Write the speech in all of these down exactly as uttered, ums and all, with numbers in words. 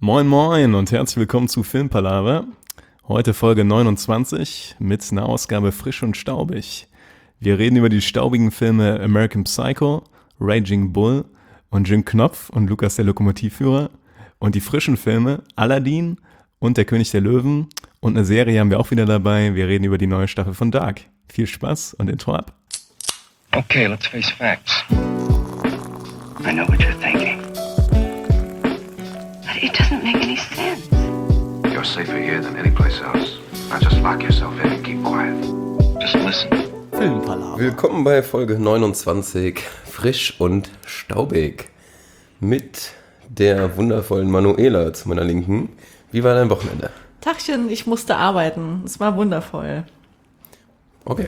Moin moin und herzlich willkommen zu Filmpalava. Heute Folge neunundzwanzig mit einer Ausgabe frisch und staubig. Wir reden über die staubigen Filme American Psycho, Raging Bull und Jim Knopf und Lukas der Lokomotivführer und die frischen Filme Aladdin und Der König der Löwen und eine Serie haben wir auch wieder dabei. Wir reden über die neue Staffel von Dark. Viel Spaß und Intro ab. Okay, let's face facts. I know what you're thinking. But it doesn't make any sense. You're safer here than any place else. Now just lock yourself in and keep quiet. Just listen. Filmpalava. Willkommen bei Folge neunundzwanzig, frisch und staubig. Mit der wundervollen Manuela zu meiner Linken. Wie war dein Wochenende? Tachchen, ich musste arbeiten. Es war wundervoll. Okay.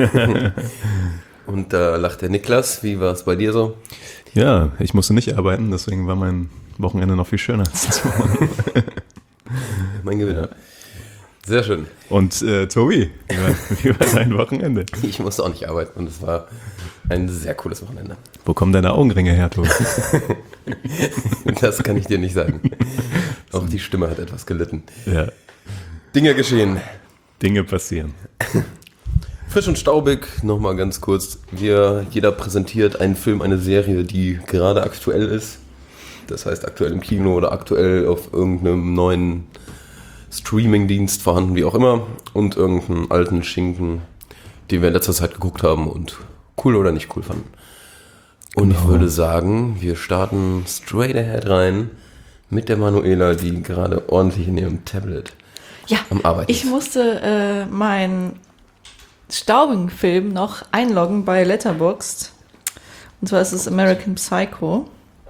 Und da lacht der Niklas. Wie war es bei dir so? Ja, ich musste nicht arbeiten, deswegen war mein Wochenende noch viel schöner als das Wochenende. Mein Gewinner. Sehr schön. Und äh, Tobi, wie war, wie war dein Wochenende? Ich musste auch nicht arbeiten und es war ein sehr cooles Wochenende. Wo kommen deine Augenringe her, Tobi? Das kann ich dir nicht sagen. Auch die Stimme hat etwas gelitten. Ja. Dinge geschehen. Dinge passieren. Frisch und staubig, nochmal ganz kurz. Wir, jeder präsentiert einen Film, eine Serie, die gerade aktuell ist. Das heißt aktuell im Kino oder aktuell auf irgendeinem neuen Streaming-Dienst vorhanden, wie auch immer. Und irgendeinen alten Schinken, den wir in letzter Zeit geguckt haben und cool oder nicht cool fanden. Und genau. Ich würde sagen, wir starten straight ahead rein mit der Manuela, die gerade ordentlich in ihrem Tablet ja, am Arbeiten ist. Ich musste äh, meinen staubigen Film noch einloggen bei Letterboxd. Und zwar ist es American Psycho.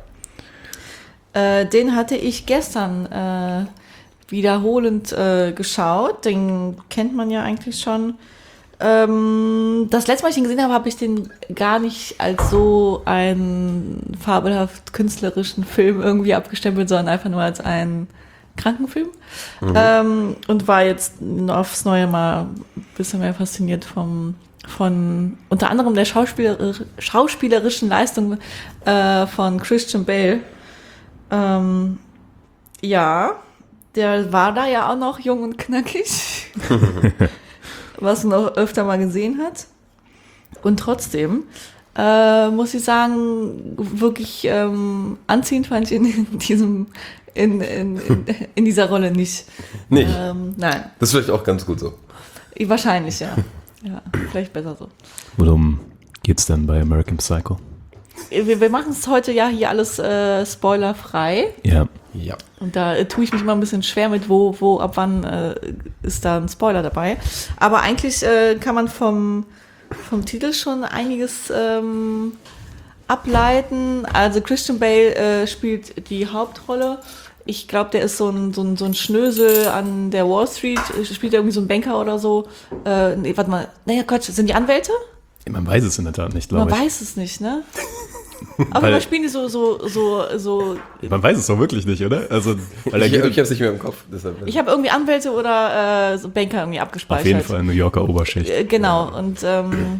Äh, den hatte ich gestern äh, wiederholend äh, geschaut. Den kennt man ja eigentlich schon. Ähm, das letzte Mal, als ich ihn gesehen habe, habe ich den gar nicht als so einen fabelhaft künstlerischen Film irgendwie abgestempelt, sondern einfach nur als einen Krankenfilm. Mhm. Ähm, und war jetzt aufs Neue mal ein bisschen mehr fasziniert vom, von unter anderem der Schauspieler, schauspielerischen Leistung äh, von Christian Bale. Ähm, ja, der war da ja auch noch jung und knackig, was man auch öfter mal gesehen hat. Und trotzdem äh, muss ich sagen, wirklich ähm, anziehend fand ich ihn in diesem In, in, in, in dieser Rolle nicht. Nicht? Ähm, nein. Das ist vielleicht auch ganz gut so. Wahrscheinlich, ja. Ja, vielleicht besser so. Worum geht's denn bei American Psycho? Wir, wir machen es heute ja hier alles äh, spoilerfrei. Ja. Ja. Und da äh, tue ich mich immer ein bisschen schwer mit, wo, wo ab wann äh, ist da ein Spoiler dabei. Aber eigentlich äh, kann man vom, vom Titel schon einiges ähm, ableiten. Also Christian Bale äh, spielt die Hauptrolle. Ich glaube, der ist so ein, so, ein, so ein Schnösel an der Wall Street, spielt irgendwie so ein Banker oder so. Äh, nee, warte mal, naja, Quatsch, sind die Anwälte? Man weiß es in der Tat nicht, glaube ich. Man weiß es nicht, ne? Aber da spielen die so, so, so, so. Man weiß es doch wirklich nicht, oder? Also, weil ich ich ich habe es nicht mehr im Kopf. Deshalb. Ich habe irgendwie Anwälte oder äh, so Banker irgendwie abgespeichert. Auf jeden Fall New Yorker Oberschicht. Äh, genau, und ähm,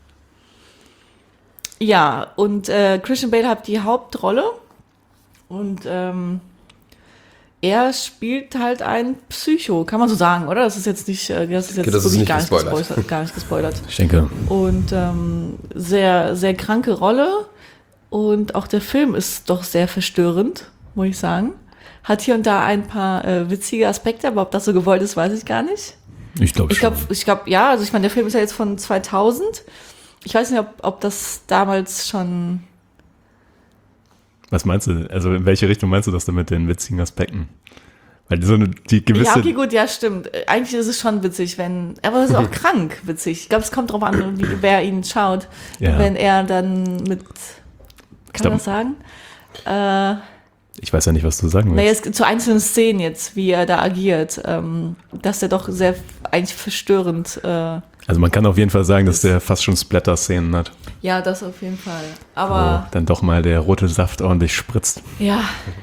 ja, und äh, Christian Bale hat die Hauptrolle und ähm, er spielt halt ein Psycho, kann man so sagen, oder? Das ist jetzt nicht, das ist jetzt das wirklich ist nicht gar, nicht gespoilert. gespoilert, gar nicht gespoilert. Ich denke. Und ähm, sehr, sehr kranke Rolle und auch der Film ist doch sehr verstörend, muss ich sagen. Hat hier und da ein paar äh, witzige Aspekte, aber ob das so gewollt ist, weiß ich gar nicht. Ich glaube Ich glaube, ich glaube, ja, also ich meine, der Film ist ja jetzt von zweitausend. Ich weiß nicht, ob, ob das damals schon... Was meinst du? Also in welche Richtung meinst du das denn mit den witzigen Aspekten? Weil so eine, die gewisse... Ja, okay, gut, ja, stimmt. Eigentlich ist es schon witzig, wenn... Aber es ist auch krank witzig. Ich glaube, es kommt drauf an, wie, wer ihn schaut. Ja. Wenn er dann mit... Kann glaub, man das sagen? Äh, ich weiß ja nicht, was du sagen willst. naja, es gibt zu einzelnen Szenen jetzt, wie er da agiert, ähm, dass er doch sehr eigentlich verstörend... Äh, Also man kann auf jeden Fall sagen, dass der fast schon Splatter-Szenen hat. ja, das auf jeden Fall. Aber... Wo dann doch mal der rote Saft ordentlich spritzt. Ja.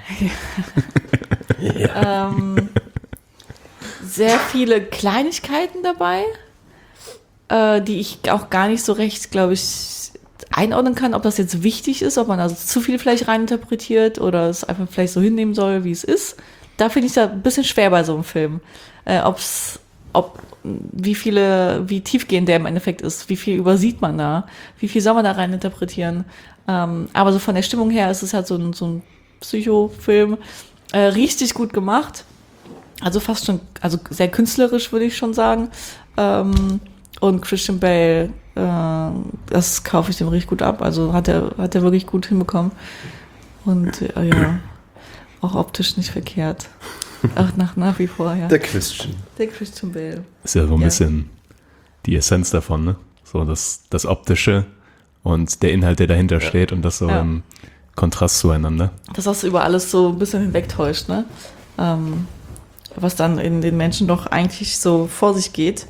ja. Ähm, sehr viele Kleinigkeiten dabei, äh, die ich auch gar nicht so recht, glaube ich, einordnen kann, ob das jetzt wichtig ist, ob man also zu viel vielleicht reininterpretiert oder es einfach vielleicht so hinnehmen soll, wie es ist. da finde ich da ein bisschen schwer bei so einem Film. Äh, ob's, ob, wie viele, wie tiefgehend der im Endeffekt ist, wie viel übersieht man da, wie viel soll man da rein interpretieren. Ähm, aber so von der Stimmung her ist es halt so ein, so ein Psycho-Film, äh, richtig gut gemacht. Also fast schon, also sehr künstlerisch, würde ich schon sagen. Ähm, und Christian Bale, äh, das kaufe ich dem richtig gut ab. Also hat er, hat er wirklich gut hinbekommen. Und äh, ja, auch optisch nicht verkehrt. Ach, nach, nach wie vor, ja. Der Christian. Der Christian Bale. Ist ja so ein Ja. bisschen die Essenz davon, ne? So das, das Optische und der Inhalt, der dahinter steht und das so Ja. im Kontrast zueinander. Dass das über alles so ein bisschen hinwegtäuscht, ne? Ähm, was dann in den Menschen doch eigentlich so vor sich geht.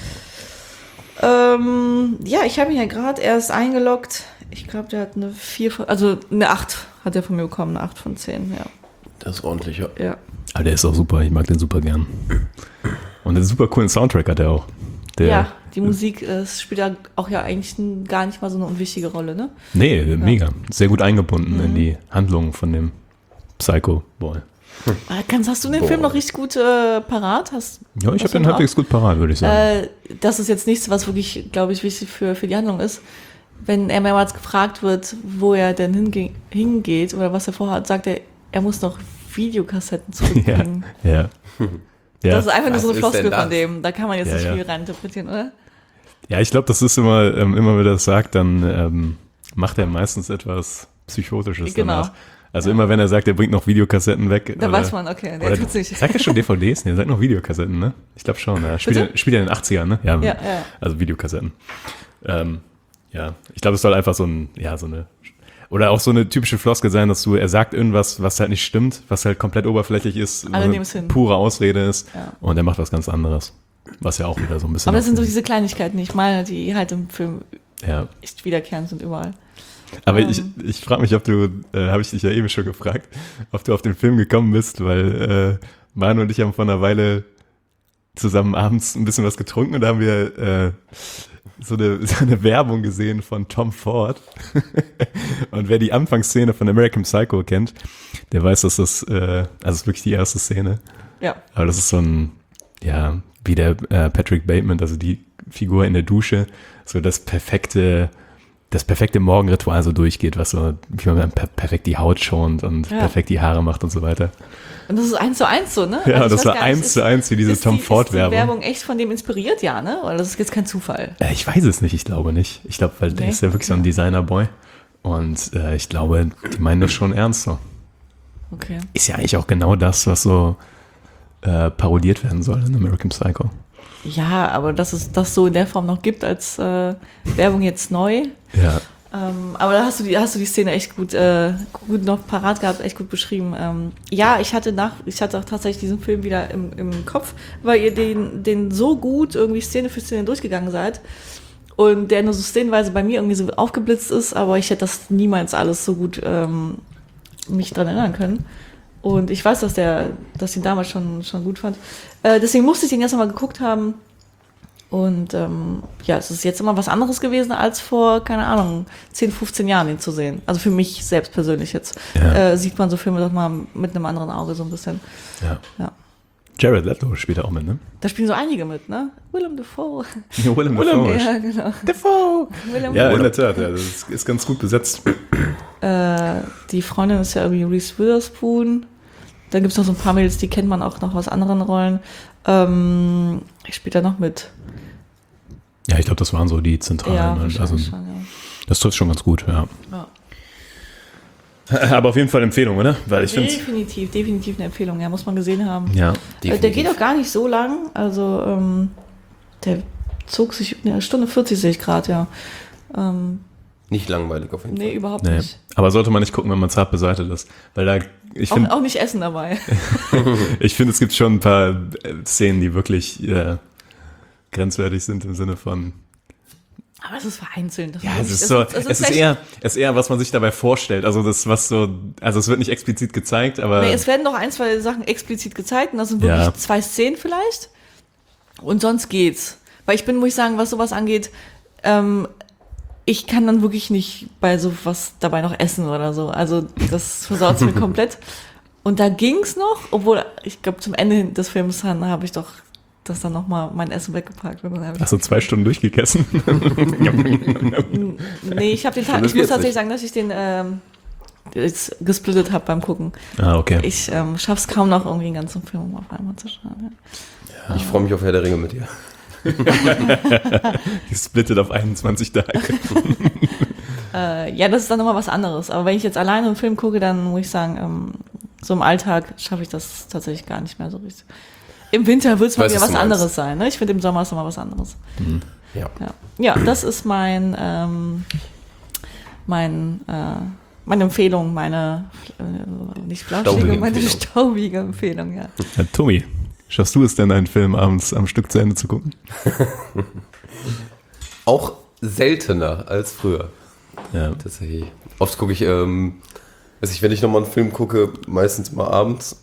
Ähm, ja, ich habe ihn ja gerade erst eingeloggt. Ich glaube, der hat eine vier von, also eine acht hat er von mir bekommen, eine acht von zehn, ja. Das ist ordentlich, ja. Ja. Aber der ist auch super, ich mag den super gern. Und einen super coolen Soundtrack hat er auch. Der, Ja, die Musik äh, spielt ja auch ja eigentlich n- gar nicht mal so eine unwichtige Rolle, ne? Nee, mega. Sehr gut eingebunden Mhm. in die Handlung von dem Psycho-Boy. Ah, Kannst, hast du den Film noch richtig gut äh, parat? Hast, Ja, ich hast habe du den noch? halbwegs gut parat, würde ich sagen. Äh, das ist jetzt nichts, was wirklich, glaube ich, wichtig für, für die Handlung ist. Wenn er mehrmals gefragt wird, wo er denn hinge- hingeht oder was er vorhat, sagt er, er muss noch Videokassetten ja, zurückbringen. ja. ja. Das ist einfach nur Was so eine ist Floskel denn das? von dem. Da kann man jetzt Ja, nicht ja. viel reininterpretieren, oder? Ja, ich glaube, das ist immer, ähm, immer wenn er das sagt, dann ähm, macht er meistens etwas Psychotisches Genau. danach. Also immer wenn er sagt, er bringt noch Videokassetten weg. Da oder, weiß man, okay, der oder, tut's nicht. Sagt er schon D V Ds? Nee, er sagt noch Videokassetten, ne? Ich glaube schon. Ja. Spielt, Bitte? er, spielt er in den achtzigern, ne? Ja, Ja, ja. also Videokassetten. Ähm, ja, ich glaube, es soll einfach so ein, ja, so eine, oder auch so eine typische Floskel sein, dass du, er sagt irgendwas, was halt nicht stimmt, was halt komplett oberflächlich ist, Alle so eine nehmen es hin. pure Ausrede ist Ja. und er macht was ganz anderes. Was ja auch wieder so ein bisschen. Aber das sind so auf- diese Kleinigkeiten, die ich meine, die halt im Film ja. echt wiederkehrend sind überall. Aber Ähm. ich, ich frage mich, ob du, äh, habe ich dich ja eben schon gefragt, ob du auf den Film gekommen bist, weil äh, Manu und ich haben vor einer Weile zusammen abends ein bisschen was getrunken und da haben wir äh, so, eine, so eine Werbung gesehen von Tom Ford. Und wer die Anfangsszene von American Psycho kennt, der weiß, dass das, äh, also es ist wirklich die erste Szene. Ja. Aber das ist so ein, ja, wie der äh, Patrick Bateman, also die Figur in der Dusche, so das perfekte, das perfekte Morgenritual so durchgeht, was so, wie man per perfekt die Haut schont und Ja. perfekt die Haare macht und so weiter. Und das ist eins zu eins so, ne? Ja, Also ich das weiß war gar nicht, eins ist- zu eins wie diese ist Tom die- Ist die Ford-Werbung. Werbung echt von dem inspiriert, ja, ne? Oder das ist jetzt kein Zufall? Äh, ich weiß es nicht, ich glaube nicht. Ich glaube, weil der Nee? ist ja wirklich so ein Designer-Boy. Und äh, ich glaube, die meinen das schon ernst so. Okay. Ist ja eigentlich auch genau das, was so äh, parodiert werden soll in American Psycho. Ja, aber dass es das so in der Form noch gibt als äh, Werbung jetzt neu. Ja. Ähm, aber da hast du die, hast du die Szene echt gut, äh, gut noch parat gehabt, echt gut beschrieben. Ähm, ja, ich hatte nach, ich hatte auch tatsächlich diesen Film wieder im, im Kopf, weil ihr den, den so gut irgendwie Szene für Szene durchgegangen seid. Und der nur so szenenweise bei mir irgendwie so aufgeblitzt ist, aber ich hätte das niemals alles so gut ähm, mich dran erinnern können. Und ich weiß, dass der, dass ich ihn damals schon, schon gut fand. Äh, deswegen musste ich den jetzt nochmal geguckt haben. Und ähm, ja, es ist jetzt immer was anderes gewesen, als vor, keine Ahnung, zehn, fünfzehn Jahren ihn zu sehen. Also für mich selbst persönlich jetzt. Ja. Äh, sieht man so Filme doch mal mit einem anderen Auge so ein bisschen. Ja. Ja. Jared Leto spielt auch mit, ne? Da spielen so einige mit, ne? Willem Dafoe. Ja, Willem Willem, Dafoe. ja, genau. Dafoe. Willem Ja, in Dafoe. der Tat, ja, das ist, ist ganz gut besetzt. Äh, die Freundin ist ja irgendwie Reese Witherspoon. Dann gibt es noch so ein paar Mädels, die kennt man auch noch aus anderen Rollen. Ähm, ich spiele da noch mit. Ja, ich glaube, das waren so die zentralen. Ja, und wahrscheinlich also, schon, ja. das trifft schon ganz gut, ja. Ja. Aber auf jeden Fall Empfehlung, oder? Weil ich finde Definitiv, definitiv eine Empfehlung, ja, muss man gesehen haben. ja. Äh, Der Definitiv. geht auch gar nicht so lang, also ähm, der zog sich, eine Stunde vierzig sehe ich gerade, ja. Ähm, Nicht langweilig auf jeden nee, Fall. überhaupt Nee. nicht. Aber sollte man nicht gucken, wenn man zart beseitigt ist. Weil da, ich Auch, finde, auch nicht Essen dabei. ich finde, es gibt schon ein paar äh, Szenen, die wirklich äh, grenzwertig sind im Sinne von. Aber es ist vereinzelt. Das Ja, ist es nicht- ist so, es es ist vielleicht- eher, es ist eher, was man sich dabei vorstellt. Also das, was so, also es wird nicht explizit gezeigt, aber Nee, es werden noch ein, zwei Sachen explizit gezeigt und das sind wirklich Ja. zwei Szenen vielleicht. Und sonst geht's. Weil ich bin, muss ich sagen, was sowas angeht, ähm, ich kann dann wirklich nicht bei sowas dabei noch essen oder so. Also das versaut es mir komplett. Und da ging's noch, obwohl, ich glaube, zum Ende des Films dann habe ich doch das dann nochmal mein Essen weggepackt. Und dann hab ich Hast du zwei Stunden durchgegessen? nee, ich habe den Tag, ich muss tatsächlich sagen, dass ich den ähm, jetzt gesplittet habe beim Gucken. Ah, okay. Ich ähm, schaff's kaum noch irgendwie den ganzen Film auf einmal zu schauen. Ja. Ich freue mich auf Herr der Ringe mit dir. Gesplittet auf einundzwanzig Tage. Äh, ja, das ist dann nochmal was anderes. Aber wenn ich jetzt alleine einen Film gucke, dann muss ich sagen, ähm, so im Alltag schaffe ich das tatsächlich gar nicht mehr so richtig. Im Winter wird es mal Weiß, wieder was was du meinst. anderes sein. Ne? Ich finde, im Sommer ist noch mal was anderes. Ja. Ja, ja, das ist mein, ähm, mein, äh, meine Empfehlung, meine, äh, nicht flauschige, Staubige meine Empfehlung. staubige Empfehlung, ja. Ja, Tommy, schaffst du es denn, einen Film abends am Stück zu Ende zu gucken? Auch seltener als früher. Ja. Tatsächlich. Oft gucke ich, ähm, also ich, wenn ich nochmal einen Film gucke, meistens mal abends.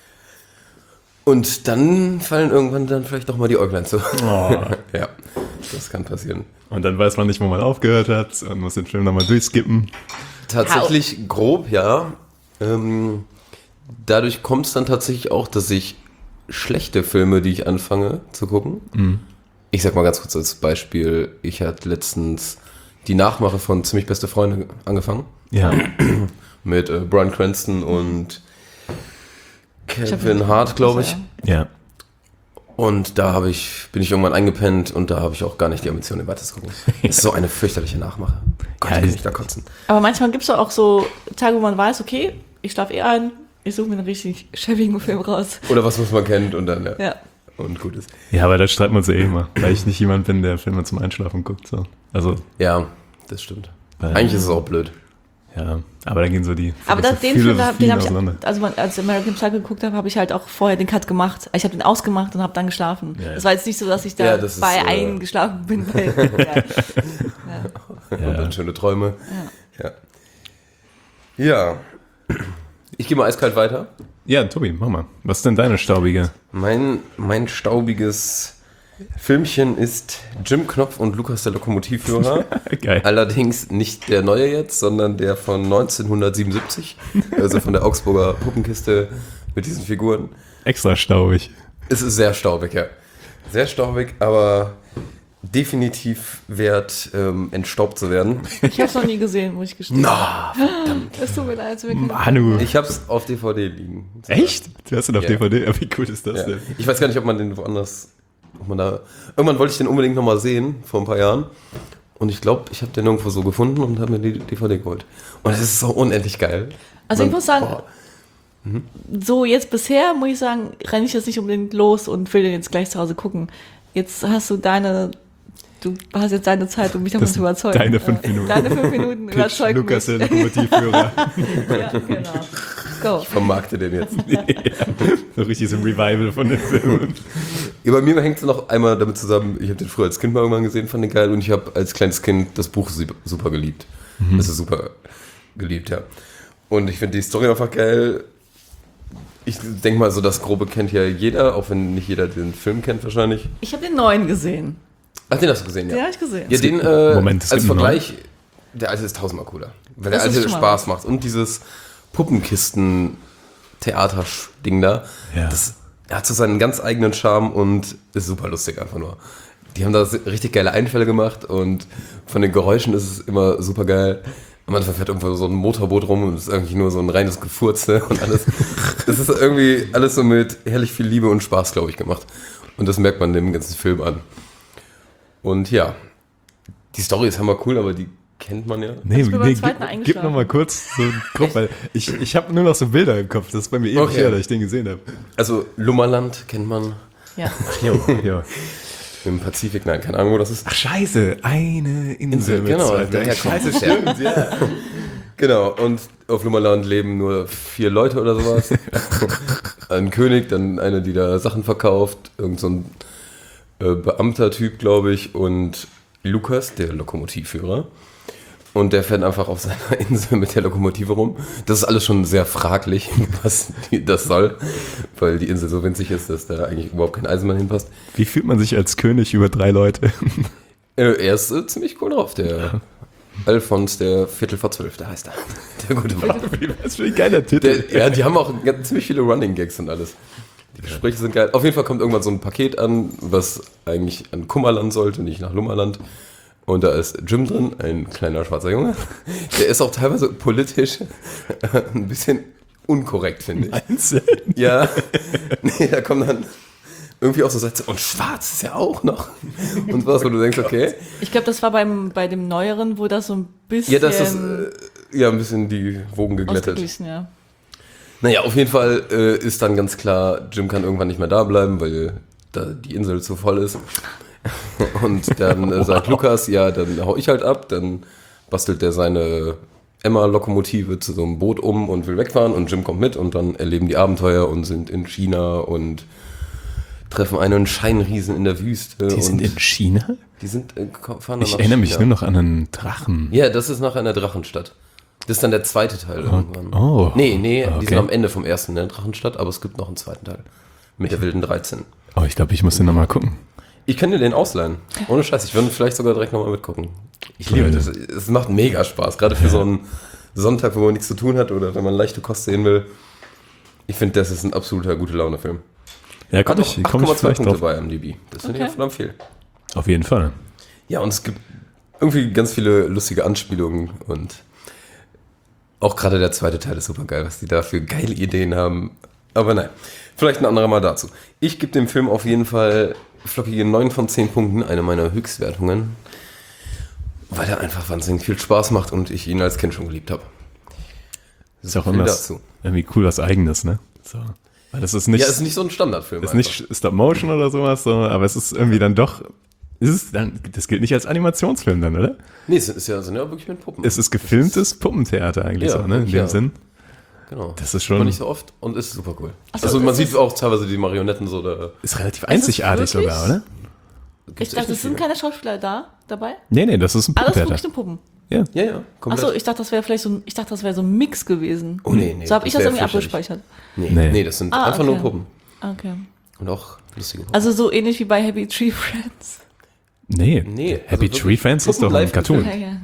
Und dann fallen irgendwann dann vielleicht nochmal die Äuglein zu. Oh. Ja, das kann passieren. Und dann weiß man nicht, wo man aufgehört hat und muss den Film nochmal durchskippen. Tatsächlich grob, ja. Ähm, dadurch kommt es dann tatsächlich auch, dass ich schlechte Filme, die ich anfange zu gucken. Mhm. Ich sag mal ganz kurz als Beispiel, ich hatte letztens die Nachmache von Ziemlich beste Freunde angefangen. Ja. Mit äh, Bryan Cranston und Ich hab Kevin ihn- Hart, glaube ich. Ja. Und da habe ich, bin ich irgendwann eingepennt und da habe ich auch gar nicht die Ambition, den weiter zu gucken. Das ist so eine fürchterliche Nachmache. Gott, Ja, ich kann ich- mich da kotzen. Aber manchmal gibt es auch so Tage, wo man weiß, okay, ich schlafe eh ein, ich suche mir einen richtig schäbigen Film raus. Oder was, was man kennt und dann, ja. Ja. Und gut ist. Ja, aber da streiten wir uns ja eh immer, weil ich nicht jemand bin, der Filme zum Einschlafen guckt. So. Also, Ja, das stimmt. Weil- Eigentlich ist es auch blöd. ja, aber da gehen so die Aber das, den Film, da- den Philosophien habe ich, auseinander. also man- als ich American Psycho geguckt habe, habe ich halt auch vorher den Cut gemacht. Ich habe den ausgemacht und habe dann geschlafen. Ja, ja. Das war jetzt nicht so, dass ich da Ja, das ist, bei äh, eingeschlafen bin. Weil, ja. Und dann schöne Träume. Ja. Ja. Ich gehe mal eiskalt weiter. Ja, Tobi, mach mal. Was ist denn deine staubige? Mein, mein staubiges Filmchen ist Jim Knopf und Lukas der Lokomotivführer. Geil. Allerdings nicht der neue jetzt, sondern der von neunzehnhundertsiebenundsiebzig. Also von der Augsburger Puppenkiste mit diesen Figuren. Extra staubig. Es ist sehr staubig, ja. Sehr staubig, aber definitiv wert, ähm, entstaubt zu werden. Ich habe es noch nie gesehen, muss ich gestehen. Na, Es tut mir leid, wirklich. Manu. ich hab's auf D V D liegen. Echt? Du hast den auf Ja. D V D? Ja, wie cool ist das Ja. denn? Ich weiß gar nicht, ob man den woanders, ob man da, irgendwann wollte ich den unbedingt nochmal sehen, vor ein paar Jahren. Und ich glaube, ich habe den irgendwo so gefunden und habe mir die D V D geholt. Und es ist so unendlich geil. Also ich Man- muss sagen, boah. so jetzt bisher, muss ich sagen, renne ich jetzt nicht unbedingt los und will den jetzt gleich zu Hause gucken. Jetzt hast du deine, du hast jetzt deine Zeit, um mich davon Das zu überzeugen. deine fünf Minuten. Deine fünf Minuten Pitch, überzeugen Lukas der mich. Lokomotivführer. Ja, genau. Go. Vermarkte den jetzt. So richtig so ein Revival von den Filmen. Ja, bei mir hängt es noch einmal damit zusammen, ich habe den früher als Kind mal irgendwann gesehen, fand den geil und ich habe als kleines Kind das Buch super, super geliebt. Das ist super geliebt, ja. Und ich finde die Story einfach geil. Ich denke mal, so das Grobe kennt ja jeder, auch wenn nicht jeder den Film kennt wahrscheinlich. Ich habe den neuen gesehen. Ach, den hast du gesehen, Den ja. habe ich gesehen. Ja, den äh, Moment, es als gibt einen Vergleich, der alte ist tausendmal cooler. Weil der Das ist alte schon mal Spaß macht. Und dieses Puppenkisten-Theater-Ding da, Ja. das hat so seinen ganz eigenen Charme und ist super lustig einfach nur. Die haben da richtig geile Einfälle gemacht und von den Geräuschen ist es immer super geil. Am Anfang fährt irgendwo so ein Motorboot rum und es ist eigentlich nur so ein reines Gefurze und alles. Es ist irgendwie alles so mit herrlich viel Liebe und Spaß, glaube ich, gemacht. Und das merkt man dem ganzen Film an. Und ja, die Story ist hammer cool, aber die kennt man ja. Nee, Hast du beim nee zweiten gib, eingeschlafen? gib noch mal kurz so einen Grupp, weil ich, ich habe nur noch so Bilder im Kopf. Das ist bei mir ewig Okay. her, dass ich den gesehen habe. Also Lummerland kennt man Ja. Jo, jo. im Pazifik, nein, keine Ahnung, wo das ist. Ach scheiße, eine Insel mit genau, zwei daher Bergen. kommt es. Stimmt, ja. Genau, und auf Lummerland leben nur vier Leute oder sowas. Ein König, dann eine, die da Sachen verkauft, irgend so ein äh, Beamter-Typ, glaube ich, und Lukas, der Lokomotivführer. Und der fährt einfach auf seiner Insel mit der Lokomotive rum. Das ist alles schon sehr fraglich, was die, das soll, weil die Insel so winzig ist, dass da eigentlich überhaupt kein Eisenbahn hinpasst. Wie fühlt man sich als König über drei Leute? Äh, er ist äh, ziemlich cool drauf, der Alphons, der Viertel vor zwölf, der heißt er. Der gute Mann. Das ist ein geiler Titel. Der, ja, die haben auch ganz, ziemlich viele Running Gags und alles. Die Gespräche sind geil. Auf jeden Fall kommt irgendwann so ein Paket an, was eigentlich an Kummerland sollte, nicht nach Lummerland. Und da ist Jim drin, ein kleiner schwarzer Junge. Der ist auch teilweise politisch ein bisschen unkorrekt, finde ich. Einzeln. Ja, nee, da kommen dann irgendwie auch so Sätze, und schwarz ist ja auch noch. Und was, wo du denkst, okay. Ich glaube, das war beim, bei dem Neueren, wo das so ein bisschen... Ja, das ist äh, ja ein bisschen die Wogen geglättet. ausgeglichen, ja. Naja, auf jeden Fall äh, ist dann ganz klar, Jim kann irgendwann nicht mehr da bleiben, weil da die Insel zu voll ist. Und dann äh, sagt Lukas, ja, dann hau ich halt ab, dann bastelt der seine Emma-Lokomotive zu so einem Boot um und will wegfahren und Jim kommt mit und dann erleben die Abenteuer und sind in China und treffen einen Scheinriesen in der Wüste. Die sind und in China? Die sind, äh, fahren dann Ich nach erinnere mich China. nur noch an einen Drachen. Ja, das ist nachher in der Drachenstadt. Das ist dann der zweite Teil irgendwann. oh. Nee, nee, Okay. die sind am Ende vom ersten in der Drachenstadt, aber es gibt noch einen zweiten Teil. Mit der wilden dreizehn. Oh, ich glaube, ich muss den nochmal gucken. Ich kann dir den ausleihen. Ohne Scheiß, ich würde vielleicht sogar direkt nochmal mitgucken. Ich liebe das. Es macht mega Spaß, gerade für so einen Sonntag, wo man nichts zu tun hat oder wenn man leichte Kost sehen will. Ich finde, das ist ein absoluter gute Laune-Film. Ja, Hat komm auch ich, komm acht Komma ich zwei vielleicht Punkte drauf. bei I M D B. Das finde Okay. ich verdammt viel. Auf jeden Fall. Ja, und es gibt irgendwie ganz viele lustige Anspielungen und auch gerade der zweite Teil ist super geil, was die da für geile Ideen haben. Aber nein, vielleicht ein anderer Mal dazu. Ich gebe dem Film auf jeden Fall flockige neun von zehn Punkten, eine meiner Höchstwertungen, weil er einfach wahnsinnig viel Spaß macht und ich ihn als Kind schon geliebt habe. Ist auch viel immer dazu. irgendwie cool was Eigenes, ne? So. Weil das ist nicht, Ja, ist nicht so ein Standardfilm. ist einfach. nicht Stop Motion oder sowas, so, aber es ist irgendwie dann doch. Ist es dann, das gilt nicht als Animationsfilm dann, oder? Nee, es ist ja, sind ja wirklich mit Puppen. Es ist gefilmtes Puppentheater eigentlich Ja, so, ne? In dem ja. Sinn. Genau. Das ist Sieht schon- man nicht so oft und ist super cool. Ach so, Also man das sieht ist- auch teilweise die Marionetten so da. Ist relativ es einzigartig wirklich? sogar, oder? Ich dachte, es sind keine Schauspieler da dabei? Nee, nee, das ist ein Ah, das ist Puppentheater. wirklich eine Puppen. Ja. Ja, ja, komplett. Achso, ich dachte, das wäre vielleicht so ein, ich dachte, das wäre so ein Mix gewesen. Oh, nee, nee, So habe ich das das wär irgendwie fürchterlich. abgespeichert. Nee, Nee. nee. das sind Ah, einfach okay. nur Puppen. Okay. Und auch lustige Puppen. Also so ähnlich wie bei Happy Tree Friends. Nee, Nee, Happy also Tree wirklich Friends ist doch ein Puppen live Cartoon. Ja, ja,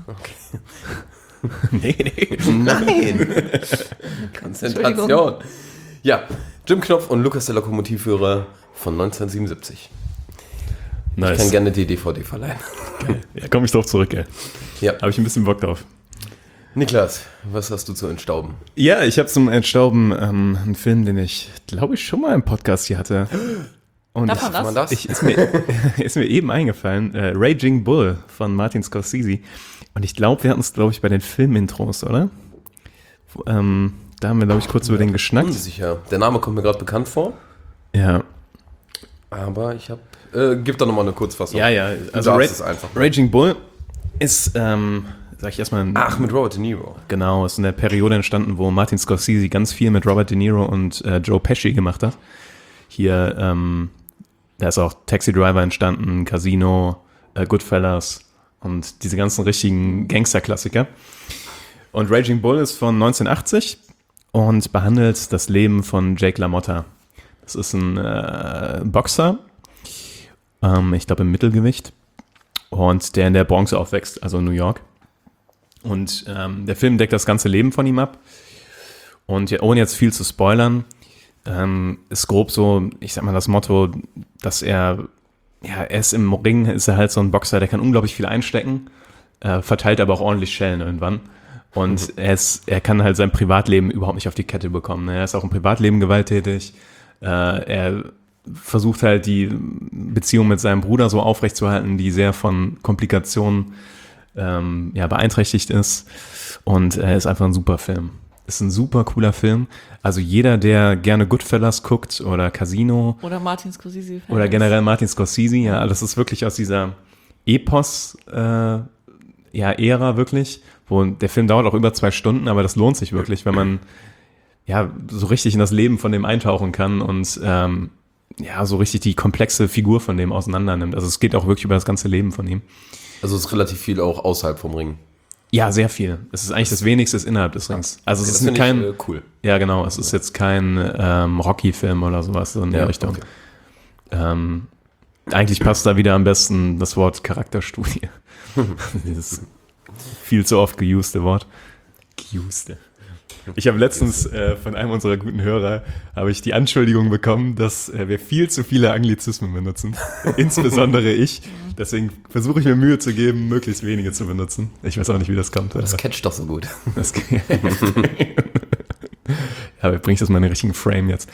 okay. Nee, nee. Nein! Konzentration. Ja, Jim Knopf und Lukas der Lokomotivführer von neunzehnhundertsiebenundsiebzig. Ich kann Nice. gerne die D V D verleihen. Ja, komm ich drauf zurück, ey. Ja. Habe ich ein bisschen Bock drauf. Niklas, was hast du zu entstauben? Ja, ich habe zum Entstauben ähm, einen Film, den ich, glaube ich, schon mal im Podcast hier hatte. Und Darf man Kann man das? das? Ich, ist, mir, ist mir eben eingefallen, äh, Raging Bull von Martin Scorsese. Und ich glaube, wir hatten es, glaube ich, bei den Filmintros, oder? Wo, ähm, da haben wir, glaube ich, kurz über den geschnackt. Unsicher. Der Name kommt mir gerade bekannt vor, Ja, aber ich habe. Äh, gib da nochmal eine Kurzfassung. ja, ja. Du Also darfst Ra- es einfach. Raging Bull ist, ähm, sag ich erstmal, Ach, mit Robert De Niro. genau, ist in der Periode entstanden, wo Martin Scorsese ganz viel mit Robert De Niro und äh, Joe Pesci gemacht hat. Hier, ähm, da ist auch Taxi Driver entstanden, Casino, äh, Goodfellas und diese ganzen richtigen Gangster-Klassiker. Und Raging Bull ist von neunzehnhundertachtzig und behandelt das Leben von Jake LaMotta. Das ist ein äh, Boxer, ähm, ich glaube im Mittelgewicht, und der in der Bronx aufwächst, also in New York. Und ähm, der Film deckt das ganze Leben von ihm ab. Und ja, ohne jetzt viel zu spoilern, ähm, ist grob so, ich sag mal, das Motto, dass er, ja, er ist im Ring, ist er halt so ein Boxer, der kann unglaublich viel einstecken, äh, verteilt aber auch ordentlich Schellen irgendwann. Und er, ist, er kann halt sein Privatleben überhaupt nicht auf die Kette bekommen. Er ist auch im Privatleben gewalttätig. Äh, er versucht halt die Beziehung mit seinem Bruder so aufrechtzuerhalten, die sehr von Komplikationen ähm, ja, beeinträchtigt ist. Und er ist einfach ein super Film. Ist ein super cooler Film. Also jeder, der gerne Goodfellas guckt oder Casino Oder Martin Scorsese. oder generell Martin Scorsese, ja, das ist wirklich aus dieser Epos äh, ja, Ära wirklich, wo der Film dauert auch über zwei Stunden, aber das lohnt sich wirklich, wenn man ja so richtig in das Leben von dem eintauchen kann und ähm, ja, so richtig die komplexe Figur von dem auseinander nimmt. Also es geht auch wirklich über das ganze Leben von ihm. Also es ist relativ viel auch außerhalb vom Ring. Ja, sehr viel. Es ist eigentlich das Wenigste innerhalb des Rings. Also es Das ist finde kein, ich äh, cool. ja genau, es ist jetzt kein ähm, Rocky-Film oder sowas so in der Ja, Richtung. okay. Ähm, eigentlich passt da wieder am besten das Wort Charakterstudie. Dieses viel zu oft geuste Wort. Geuste. Ich habe letztens äh, von einem unserer guten Hörer habe ich die Anschuldigung bekommen, dass äh, wir viel zu viele Anglizismen benutzen. Insbesondere ich. Deswegen versuche ich mir Mühe zu geben, möglichst wenige zu benutzen. Ich weiß auch nicht, wie das kommt. Das catcht doch so gut. Das ja, aber bringst das mal in den richtigen Frame jetzt.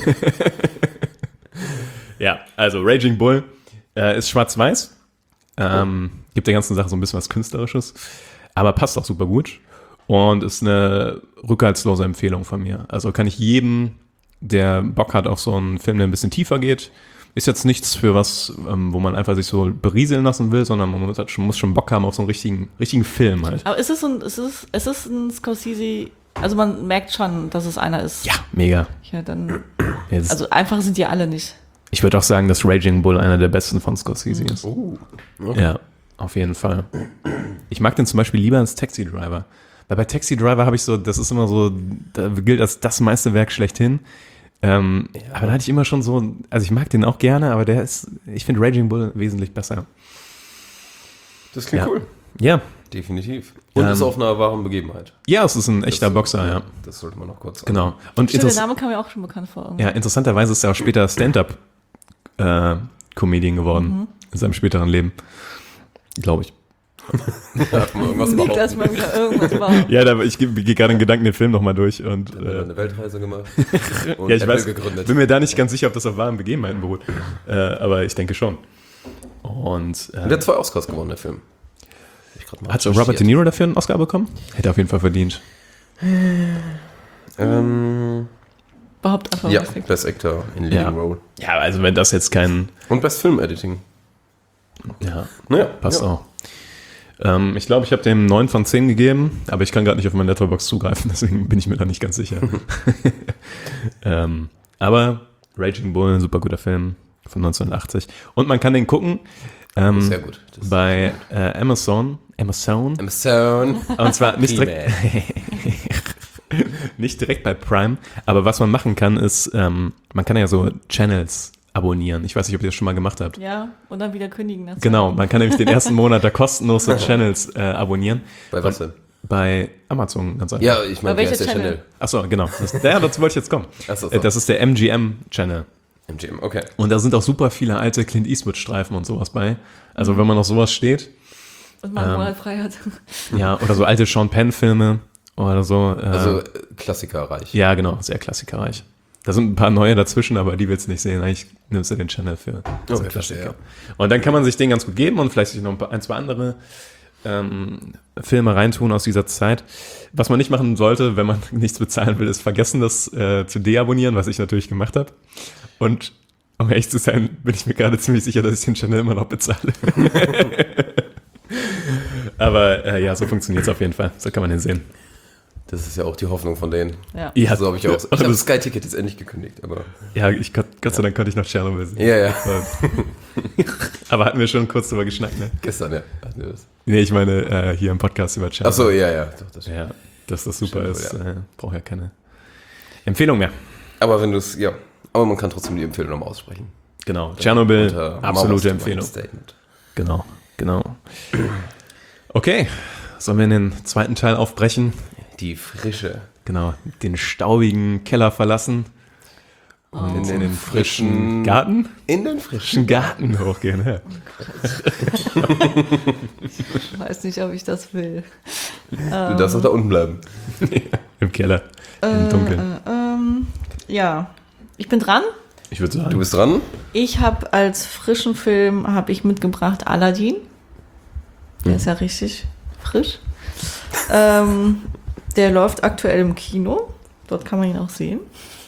Ja, also Raging Bull äh, ist schwarz-weiß. Ähm, gibt der ganzen Sache so ein bisschen was Künstlerisches. Aber passt auch super gut. Und ist eine rückhaltslose Empfehlung von mir. Also kann ich jedem, der Bock hat auf so einen Film, der ein bisschen tiefer geht, ist jetzt nichts für was, ähm, wo man einfach sich so berieseln lassen will, sondern man muss, schon, muss schon Bock haben auf so einen richtigen, richtigen Film halt. Aber ist es ein, ist es, ist es ein Scorsese, also man merkt schon, dass es einer ist. Ja, mega. Ja, dann, Jetzt, also einfach sind die alle nicht. ich würde auch sagen, dass Raging Bull einer der besten von Scorsese ist. Oh, okay. Ja, auf jeden Fall. Ich mag den zum Beispiel lieber als Taxi Driver. Weil bei Taxi Driver habe ich so, das ist immer so, da gilt als das Meisterwerk schlechthin. Ähm, ja. Aber da hatte ich immer schon so, also ich mag den auch gerne, aber der ist, ich finde Raging Bull wesentlich besser. Das klingt Ja. cool. Ja. Definitiv. Und Ähm, ist auf einer wahren Begebenheit. Ja, es ist ein echter Das- Boxer, ja. Das sollte man noch kurz Genau. Und Stimmt, der interess- Name kam mir auch schon bekannt vor. irgendwie. ja, interessanterweise ist er auch später Stand-Up-Comedian geworden. Mhm. In seinem späteren Leben. Glaube ich. Hat man irgendwas Nicht, dass behaupten. man wieder irgendwas war. Ja, da, ich gehe geh gerade in Gedanken den Film nochmal durch. Und, Dann hat er äh, eine Weltreise gemacht und ja, ich Apple weiß, gegründet. bin mir da nicht ganz sicher, ob das auf wahren Begebenheiten beruht. Äh, aber ich denke schon. Und, äh, Und der hat zwei Oscars gewonnen, der Film. Hab ich grad mal hat Robert De recherchiert. Niro dafür einen Oscar bekommen? Hätte er auf jeden Fall verdient. Ähm, Behauptet einfach ja, was. Best Actor in Leading Ja. Role. Ja, also wenn das jetzt kein... Und Best Film Editing. Ja, Naja, passt ja. auch. Ähm, ich glaube, ich habe dem neun von zehn gegeben, aber ich kann gerade nicht auf mein Letterboxd zugreifen, deswegen bin ich mir da nicht ganz sicher. ähm, aber Raging Bull, ein super guter Film von neunzehnhundertachtzig. Und man kann den gucken ähm, Sehr gut. Das ist bei äh, Amazon. Amazon. Amazon. Und zwar nicht direkt, nicht direkt bei Prime, aber was man machen kann, ist, ähm, man kann ja so Channels abonnieren. Ich weiß nicht, ob ihr das schon mal gemacht habt. Ja, und dann wieder kündigen. nach zwei Genau, Wochen. man kann nämlich den ersten Monat da kostenlose Channels äh, abonnieren. Bei was denn? Bei Amazon, ganz einfach. Ja, ich meine, Bei wie heißt welcher der Channel? Channel? Achso, genau. Das, ja, dazu wollte ich jetzt kommen. Ach so, so. Äh, Das ist der M G M-Channel. M G M, okay. Und da sind auch super viele alte Clint Eastwood-Streifen und sowas bei. Also wenn man auf sowas steht, Und man einen ähm, Monat frei hat. ja, oder so alte Sean Penn-Filme oder so. Äh, Also äh, klassikerreich. ja, genau, sehr klassikerreich. Da sind ein paar neue dazwischen, aber die willst du nicht sehen. Eigentlich nimmst du den Channel für so Okay, Klassiker. verstehe, Und dann kann man sich den ganz gut geben und vielleicht sich noch ein, paar, ein zwei andere ähm, Filme reintun aus dieser Zeit. Was man nicht machen sollte, wenn man nichts bezahlen will, ist vergessen, das äh, zu deabonnieren, was ich natürlich gemacht habe. Und um ehrlich zu sein, bin ich mir gerade ziemlich sicher, dass ich den Channel immer noch bezahle. Aber äh, ja, so funktioniert es auf jeden Fall. So kann man den sehen. Das ist ja auch die Hoffnung von denen. Ja. Ja, So habe ich auch. Ich also habe das das, Sky-Ticket jetzt endlich gekündigt, aber. ja ich, Gott, Gott sei Dank konnte ich noch Chernobyl sehen. Ja, ja. Aber hatten wir schon kurz drüber geschnackt, ne? Gestern, ja. Hatten wir das. Nee, ich meine äh, hier im Podcast über Chernobyl. Ach so, ja, ja. Doch, das Ja, dass das super Chernobyl, ist, ja. äh, braucht ja keine Empfehlung mehr. Aber wenn du es, ja. Aber man kann trotzdem die Empfehlung nochmal aussprechen. Genau, Tschernobyl, Unter Mamas absolute Divine Empfehlung. Statement. Genau, genau. Okay, sollen wir in den zweiten Teil aufbrechen? Die Frische. Genau, den staubigen Keller verlassen und in, den frischen Garten? In den frischen. Frischen Garten hochgehen, ja. Ich weiß nicht, ob ich das will. Du darfst auch da unten bleiben. Im Keller, im Dunkeln. Ähm, ja, ich bin dran. Ich würde sagen, Du bist dran? Ich habe als frischen Film habe ich mitgebracht Aladdin. Der ist ja richtig frisch. ähm, der läuft aktuell im Kino. Dort kann man ihn auch sehen.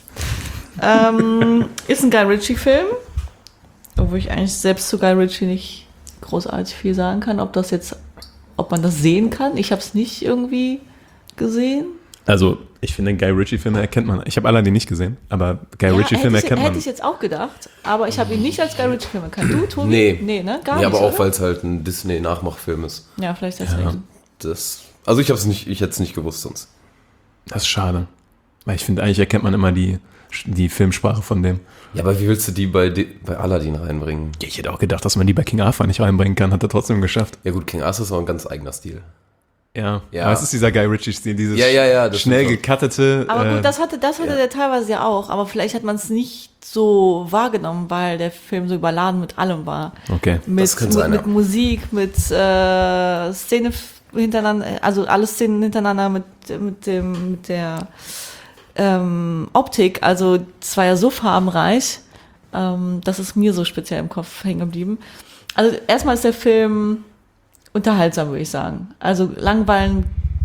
ähm, ist ein Guy Ritchie-Film, obwohl ich eigentlich selbst zu Guy Ritchie nicht großartig viel sagen kann, ob das jetzt, ob man das sehen kann. Ich habe es nicht irgendwie gesehen. also ich finde, Guy Ritchie-Filme erkennt man. Ich habe Aladdin nicht gesehen, aber Guy Ja, Ritchie-Filme hätte ich, erkennt man. hätte ich jetzt auch gedacht, aber ich habe ihn nicht als Guy Ritchie-Film erkannt. Du, Tobi? Nee. Nee, ne? Gar Ja, nicht, aber auch, oder? weil es halt ein Disney-Nachmachfilm ist. Ja, vielleicht deswegen. Das, also ich habe es nicht, ich hätte es nicht gewusst sonst. Das ist schade. Weil ich finde, eigentlich erkennt man immer die, die Filmsprache von dem. Ja, aber wie willst du die bei, De bei Aladdin reinbringen? Ja, ich hätte auch gedacht, dass man die bei King Arthur nicht reinbringen kann. Hat er trotzdem geschafft. Ja gut, King Arthur ist auch ein ganz eigener Stil. Ja, Ja. aber es ist dieser Guy Ritchie-Stil, dieses Ja, ja, ja, das schnell stimmt gecuttete. Aber äh, gut, das hatte, das hatte ja. der teilweise ja auch, aber vielleicht hat man es nicht so wahrgenommen, weil der Film so überladen mit allem war. Okay. Mit, Das könnte mit, sein, mit ja. Musik, mit äh, Szene f- hintereinander, also alle Szenen hintereinander mit, mit dem, mit der ähm, Optik, also es war ja so farbenreich, ähm, das ist mir so speziell im Kopf hängen geblieben. Also erstmal ist der Film unterhaltsam, würde ich sagen. Also langweilen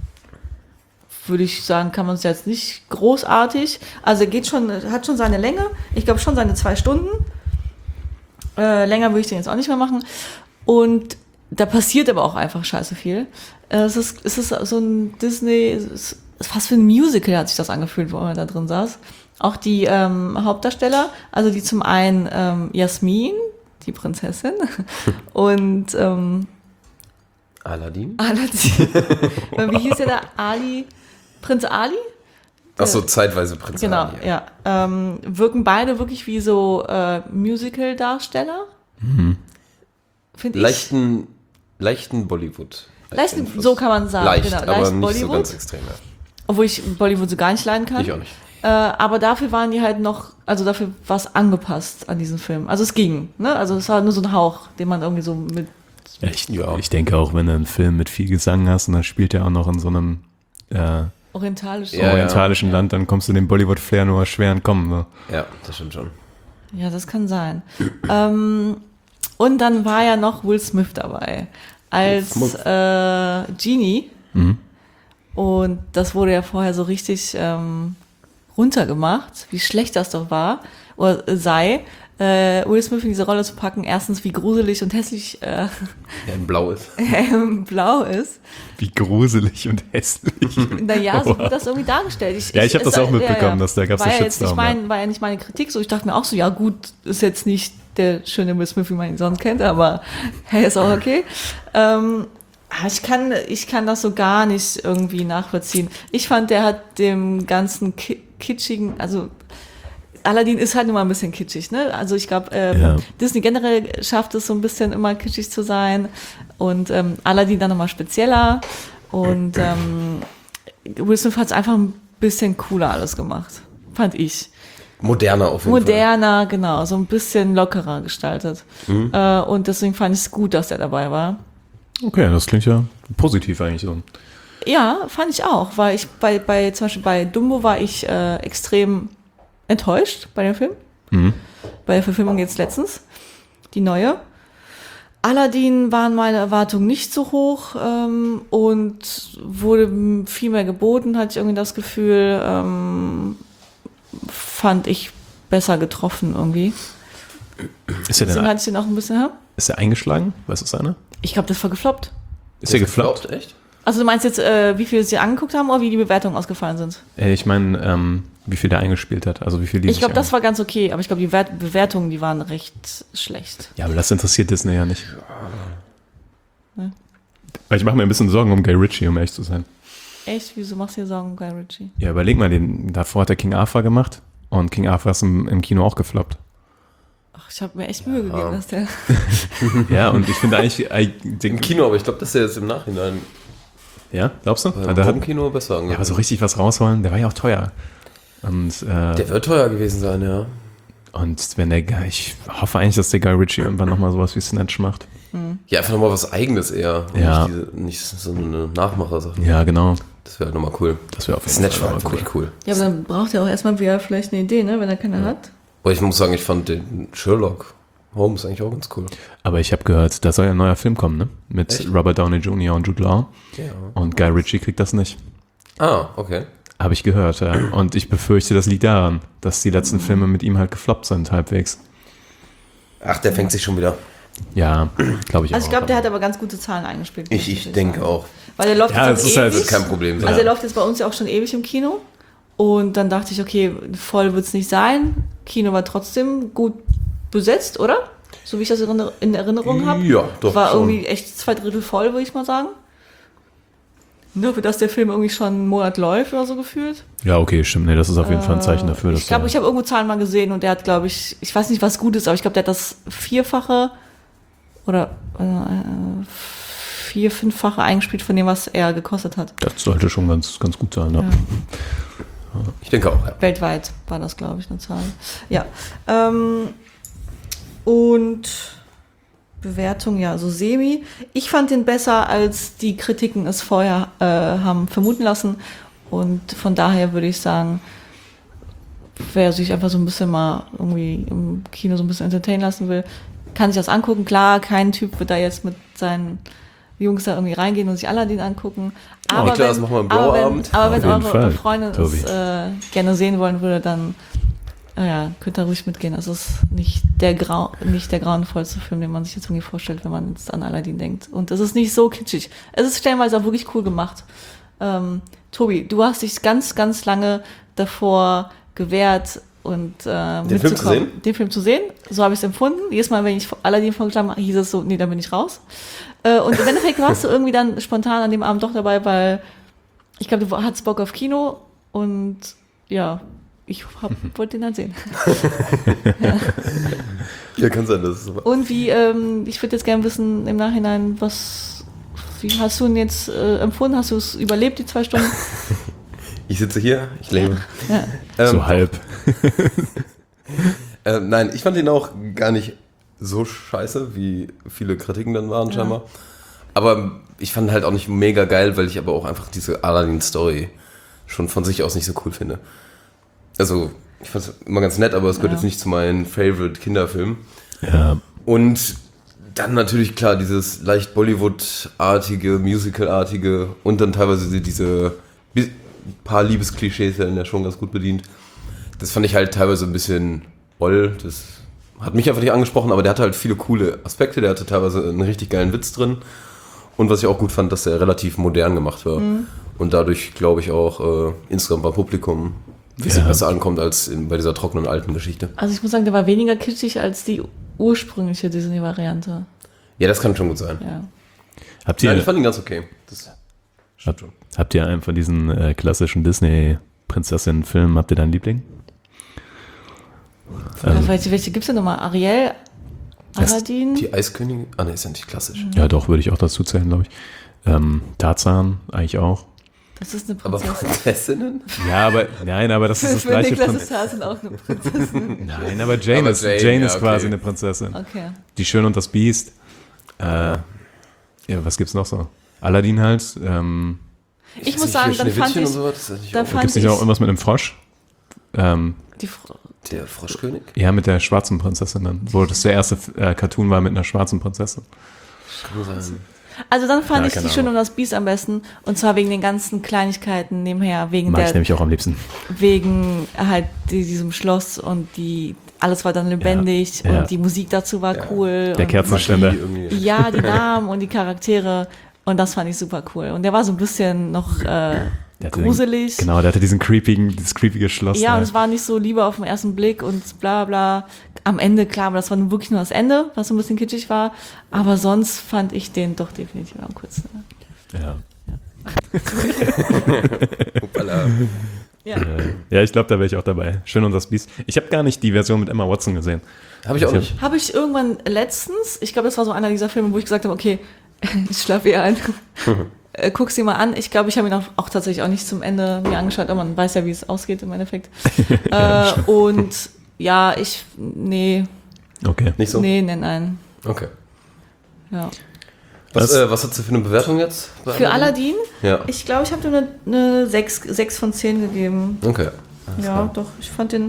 würde ich sagen, kann man es jetzt nicht großartig. Also er geht schon, hat schon seine Länge. Ich glaube schon seine zwei Stunden. Äh, länger würde ich den jetzt auch nicht mehr machen. Und da passiert aber auch einfach scheiße viel. Äh, es ist, es ist so ein Disney, es ist fast wie ein Musical hat sich das angefühlt, wo man da drin saß. Auch die ähm, Hauptdarsteller, also die zum einen ähm, Jasmin, die Prinzessin, und ähm, Aladdin? Aladdin. Wie hieß der da? Ali? Prinz Ali? Achso, zeitweise Prinz Genau, Ali, ja. Ähm, wirken beide wirklich wie so äh, Musical-Darsteller. Mhm. Finde ich. Leichten, leichten Bollywood. Leichten, Einfluss. so kann man sagen. Leicht, genau, aber leicht nicht Bollywood. so ganz extrem. Ja. Obwohl ich Bollywood so gar nicht leiden kann. Ich auch nicht. Äh, aber dafür waren die halt noch, also dafür war es angepasst an diesen Film. Also es ging, ne? Also es war nur so ein Hauch, den man irgendwie so mit. Ja, ich, Ja. ich denke auch, wenn du einen Film mit viel Gesang hast und dann spielt er auch noch in so einem äh, Orientalisch. Ja, orientalischen Land, dann kommst du dem Bollywood-Flair nur schwer entkommen. Ne? Ja, das stimmt schon. Ja, das kann sein. ähm, und dann war ja noch Will Smith dabei als Smith. äh, Genie. Mhm. Und das wurde ja vorher so richtig ähm, runtergemacht, wie schlecht das doch war oder äh, sei, äh, Will Smith in diese Rolle zu packen. Erstens, wie gruselig und hässlich äh, Ja, in Blau ist. er im Blau ist. Wie gruselig und hässlich. Naja, so wird das irgendwie dargestellt. Ja, ich hab das es- auch mitbekommen, dass da gab's war einen ja jetzt nicht Shitstorm, mein, War ja nicht meine Kritik so. Ich dachte mir auch so, ja gut, ist jetzt nicht der schöne Will Smith, wie man ihn sonst kennt, aber hey, ist auch okay. Ähm, aber ich kann, ich kann das so gar nicht irgendwie nachvollziehen. Ich fand, der hat dem ganzen ki- kitschigen, also Aladdin ist halt immer ein bisschen kitschig, ne? Also ich glaube, ähm, Ja. Disney generell schafft es so ein bisschen immer kitschig zu sein und ähm, Aladdin dann nochmal spezieller und ähm, Will Smith hat es einfach ein bisschen cooler alles gemacht, fand ich. Moderner auf jeden Moderner, genau, so ein bisschen lockerer gestaltet. Mhm. Äh, und deswegen fand ich es gut, dass der dabei war. Okay, das klingt ja positiv eigentlich so. Ja, fand ich auch, weil ich bei, bei zum Beispiel bei Dumbo war ich äh, extrem enttäuscht bei dem Film. Mhm. Bei der Verfilmung jetzt letztens, die neue. Aladdin waren meine Erwartungen nicht so hoch ähm, und wurde viel mehr geboten, hatte ich irgendwie das Gefühl, ähm, fand ich besser getroffen irgendwie. Ist er Deswegen denn hatte ich den auch ein bisschen, hä? ist er eingeschlagen? Weißt du seiner? Ich glaube, das war gefloppt. Ist er gefloppt? Echt? Also du meinst jetzt, äh, wie viele sie angeguckt haben oder wie die Bewertungen ausgefallen sind? Äh, Ich meine, ähm, wie viel der eingespielt hat. Also wie viel die Ich sich glaube, das an- war ganz okay, aber ich glaube, die Wert- Bewertungen, die waren recht schlecht. Ja, aber das interessiert Disney ja nicht. Ne? Weil ich mache mir ein bisschen Sorgen um Guy Ritchie, um ehrlich zu sein. Echt? Wieso machst du dir Sorgen um Guy Ritchie? Ja, überleg mal, den, davor hat er King Arthur gemacht und King Arthur ist im, im Kino auch gefloppt. Ach, ich habe mir echt Mühe gegeben, dass der... Ja, und ich finde eigentlich, äh, Im den, Kino, aber ich glaube, dass der jetzt im Nachhinein ja, glaubst du? beim der hat, Home-Kino besser ja, angekommen. aber so richtig was rausholen, der war ja auch teuer. Und, äh, Der wird teuer gewesen sein, ja. und wenn der, Guy- ich hoffe eigentlich, dass der Guy Ritchie irgendwann nochmal sowas wie Snatch macht. Ja, einfach nochmal was Eigenes eher. Und Ja. Nicht, diese, nicht so eine Nachmacher-Sache. Ja, genau. Das wäre halt nochmal cool. Das wäre auf jeden Snatch Fall war aber halt wirklich cool. Ja, aber dann braucht er auch erstmal wieder vielleicht eine Idee, ne, wenn er keine hat. Aber ich muss sagen, ich fand den Sherlock Holmes eigentlich auch ganz cool. Aber ich habe gehört, da soll ja ein neuer Film kommen, ne? Mit Echt? Robert Downey Junior und Jude Law. Ja. Und Guy Ritchie kriegt das nicht. Ah, okay. Habe ich gehört, ja. Und ich befürchte, das liegt daran, dass die letzten Filme mit ihm halt gefloppt sind, halbwegs. Ach, der fängt sich schon wieder. Ja, glaube ich Also ich auch. glaube, der hat aber ganz gute Zahlen eingespielt. Ich, ich denke sagen. auch. Weil der läuft Ja, jetzt das schon ist halt ewig. Kein Problem sein. Also der läuft jetzt bei uns ja auch schon ewig im Kino. Und dann dachte ich, okay, voll wird es nicht sein. Kino war trotzdem gut besetzt, oder? So wie ich das erinner- in Erinnerung habe. Ja, doch, War schon. irgendwie echt zwei Drittel voll, würde ich mal sagen. Nur für das der Film irgendwie schon einen Monat läuft oder so gefühlt. Ja, okay, stimmt. Nee, das ist auf jeden Fall ein Zeichen dafür, dass Ich glaube, der- ich habe irgendwo Zahlen mal gesehen und der hat, glaube ich, ich weiß nicht, was gut ist, aber ich glaube, der hat das Vierfache oder äh, vier, fünffache eingespielt von dem, was er gekostet hat. Das sollte schon ganz, ganz gut sein, ne? Ja. Ich denke auch, ja. Weltweit war das, glaube ich, eine Zahl. Ja. Ähm, und Bewertung, ja, so semi. Ich fand den besser, als die Kritiken es vorher äh, haben vermuten lassen. Und von daher würde ich sagen, wer sich einfach so ein bisschen mal irgendwie im Kino so ein bisschen entertainen lassen will, kann sich das angucken. Klar, kein Typ wird da jetzt mit seinen Jungs da irgendwie reingehen und sich Aladdin angucken. Aber oh, klar, wenn, das machen wir im aber wenn, Blauabend. aber wenn Auf jeden eure Fall, Freundin Tobi. es äh, gerne sehen wollen würde, dann äh, ja, könnt ihr ruhig mitgehen. Es ist nicht der, grau, nicht der grauenvollste Film, den man sich jetzt irgendwie vorstellt, wenn man jetzt an Aladdin denkt. Und es ist nicht so kitschig. Es ist stellenweise auch wirklich cool gemacht. Ähm, Tobi, du hast dich ganz, ganz lange davor gewehrt, und äh, Den Film zu sehen? Den Film zu sehen. So habe ich es empfunden. Jedes Mal, wenn ich Aladdin vorgeschlagen habe, hieß es so, nee, da bin ich raus. Äh, und im Endeffekt warst du irgendwie dann spontan an dem Abend doch dabei, weil ich glaube, du hattest Bock auf Kino und ja, ich hab, wollte den dann sehen. ja. Ja, kann sein, das ist aber. Und wie, ähm, ich würde jetzt gerne wissen im Nachhinein, was, wie hast du ihn jetzt äh, empfunden? Hast du es überlebt, die zwei Stunden? Ich sitze hier, ich lebe. Ja. Ähm, So halb. äh, nein, ich fand ihn auch gar nicht so scheiße, wie viele Kritiken dann waren, scheinbar. Aber ich fand ihn halt auch nicht mega geil, weil ich aber auch einfach diese Aladdin-Story schon von sich aus nicht so cool finde. Also, ich fand es immer ganz nett, aber es gehört Ja. jetzt nicht zu meinen Favorite-Kinderfilmen. Ja. Und dann natürlich, klar, dieses leicht Bollywood-artige, Musical-artige und dann teilweise diese bi- paar Liebesklischees werden ja schon ganz gut bedient. Das fand ich halt teilweise ein bisschen oll. Das hat mich einfach nicht angesprochen, aber der hatte halt viele coole Aspekte. Der hatte teilweise einen richtig geilen Witz drin. Und was ich auch gut fand, dass er relativ modern gemacht war. Mhm. Und dadurch, glaube ich, auch äh, insgesamt beim Publikum ein bisschen Ja. besser ankommt als in, bei dieser trockenen alten Geschichte. Also ich muss sagen, der war weniger kitschig als die ursprüngliche Disney-Variante. Ja, das kann schon gut sein. Ja. Habt ihr, Nein, ich fand ihn ganz okay. Das habt, habt ihr einen von diesen äh, klassischen Disney-Prinzessinnen-Filmen, habt ihr da einen Liebling? Ja, welche welche gibt es denn nochmal? Ariel? Aladdin? Die Eiskönigin? Ah, ne, ist ja nicht klassisch. Ja, doch, würde ich auch dazu zählen, glaube ich. Ähm, Tarzan eigentlich auch. Das ist eine Aber Prinzessin. Prinzessinnen? Ja, aber, nein, aber das ist das Für gleiche Niklas Prinzip. ist Tarzan auch eine Prinzessin. Nein, aber Jane, Aber ist, Jane, Jane ja, ist okay. quasi eine Prinzessin. Okay. Die Schöne und das Biest. Äh, ja, was gibt's noch so? Aladdin halt. Ähm, Ich muss sagen, dann fand ich, so, das ist nicht dann auch fand gibt's nicht ich auch irgendwas mit einem Frosch? Ähm, die Fr- der Froschkönig? ja, mit der schwarzen Prinzessin dann. Wo das der erste äh, Cartoon war mit einer schwarzen Prinzessin. Kann sein. Also dann fand Ja, ich die keine Schöne Ahnung. und das Biest am besten. Und zwar wegen den ganzen Kleinigkeiten nebenher, wegen Mag ich der, nämlich auch am liebsten. wegen halt die, diesem Schloss und die, alles war dann lebendig Ja, ja. und die Musik dazu war Ja. cool. Der und Kerzenständer. Magie irgendwie. ja, die Namen und die Charaktere und das fand ich super cool. Und der war so ein bisschen noch äh, Der hatte gruselig. Den, genau, der hatte diesen creepigen, dieses creepige Schloss. Ja, da. und es war nicht so Liebe auf den ersten Blick und bla bla. Am Ende, klar, aber das war nun wirklich nur das Ende, was so ein bisschen kitschig war. Aber sonst fand ich den doch definitiv am coolsten. ja. Hoppala. Ja. Äh, ja, ich glaube, da wäre ich auch dabei. Schön und das Biest. Ich habe gar nicht die Version mit Emma Watson gesehen. Habe ich auch nicht. Habe ich irgendwann letztens, ich glaube, das war so einer dieser Filme, wo ich gesagt habe, okay, ich schlafe eh ein. Äh, Guck's dir mal an. Ich glaube, ich habe ihn auch, auch tatsächlich auch nicht zum Ende mir angeschaut, aber man weiß ja, wie es ausgeht im Endeffekt. äh, und ja, ich, nee, Okay. Nicht so? nee, nein, nein. Okay. Ja. Was, Was? äh, was hast du für eine Bewertung jetzt? bei Für Aladdin, Ja. ich glaube, ich habe ihm eine, eine sechs, sechs von zehn gegeben. Okay. Ja, doch, ich fand den.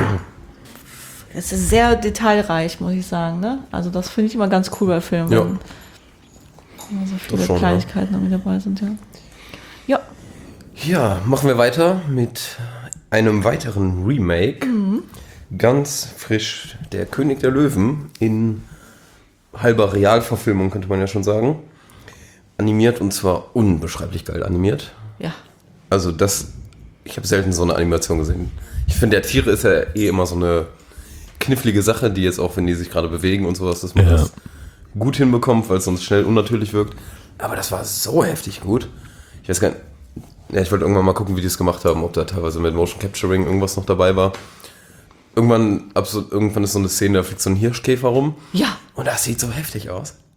Es ist sehr detailreich, muss ich sagen. Ne? Also, das finde ich immer ganz cool bei Filmen. Ja. Wenn immer so viele Das schon, Kleinigkeiten irgendwie dabei sind, ja. Ja, Ja, machen wir weiter mit einem weiteren Remake. Ganz frisch, Der König der Löwen in halber Realverfilmung, könnte man ja schon sagen. Animiert und zwar unbeschreiblich geil animiert. ja. Also das, ich habe selten so eine Animation gesehen. Ich finde, der Tiere ist ja eh immer so eine knifflige Sache, die jetzt auch, wenn die sich gerade bewegen und sowas, dass man Ja. das gut hinbekommt, weil es sonst schnell unnatürlich wirkt. Aber das war so heftig gut. Ich weiß gar nicht, ja, ich wollte irgendwann mal gucken, wie die es gemacht haben, ob da teilweise mit Motion Capturing irgendwas noch dabei war. Irgendwann, absurd, irgendwann ist so eine Szene, da fliegt so ein Hirschkäfer rum Ja, und das sieht so heftig aus.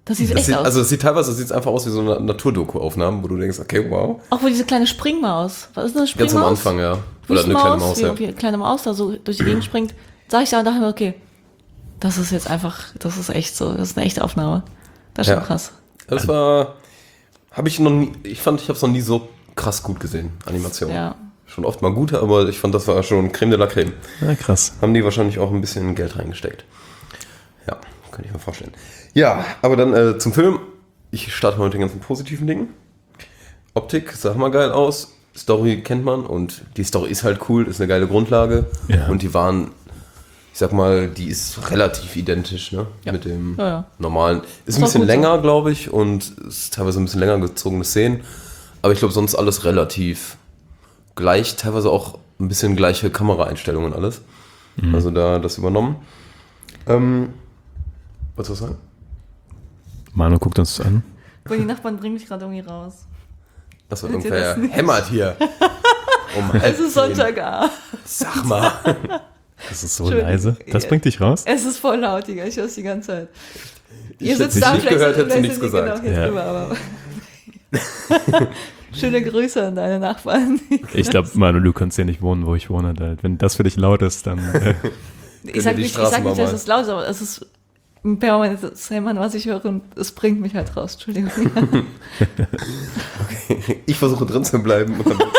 Das sieht Das echt sieht, aus. also es sieht teilweise sieht's einfach aus wie so eine Naturdoku-Aufnahmen, wo du denkst, okay, wow. Auch wo diese kleine Springmaus. Was ist das, eine Springmaus? Ganz am Anfang, ja. Oder eine kleine Maus, wie ja. irgendwie eine kleine Maus da so durch die Gegend springt. Sag ich da und dachte mir, okay, das ist jetzt einfach, das ist echt so, das ist eine echte Aufnahme. Das ist schon Ja. krass. Das war, habe ich noch nie, ich fand, ich habe es noch nie so krass gut gesehen, Animation. Ja. Schon oft mal gut, aber ich fand, das war schon Creme de la Creme. Ja, krass. Haben die wahrscheinlich auch ein bisschen Geld reingesteckt. Ja, kann ich mir vorstellen. Ja, aber dann äh, zum Film. Ich starte mal mit den ganzen positiven Dingen. Optik sah mal geil aus. Story kennt man und die Story ist halt cool, ist eine geile Grundlage. Ja. Und die waren, ich sag mal, die ist relativ identisch, ne? Ja. Mit dem Ja, ja. normalen. Ist Ist ein auch bisschen gut so. länger, glaube ich, und ist teilweise ein bisschen länger gezogene Szenen. Aber ich glaube, sonst alles relativ gleich, teilweise auch ein bisschen gleiche Kameraeinstellungen und alles. Mhm. Also da das übernommen. Ähm, was soll ich sagen? Manu guckt uns an. Weil die Nachbarn bringen mich gerade irgendwie raus. Achso, Hört ihr irgendwer das nicht? hämmert hier. Um halb Es ist zehn. Sonntagabend. Sag mal. Das ist so Entschuldigung. leise. Das bringt dich raus? Es ist voll laut, Digga. Ich höre es die ganze Zeit. Ich Ihr hätte sitzt dich da, nicht vielleicht gehört, sind- hättest du vielleicht nichts sind die gesagt. Genau hier Ja. drüber, aber schöne Grüße an deine Nachbarn. Ich glaube, Manu, du kannst ja nicht wohnen, wo ich wohne. Da, wenn das für dich laut ist, dann... Äh, Ich sag die nicht, ich sag Straßenbahn nicht, dass mal. es laut ist, aber es ist ein permanentes Hämmern, was ich höre und es bringt mich halt raus. Entschuldigung. Ich versuche drin zu bleiben.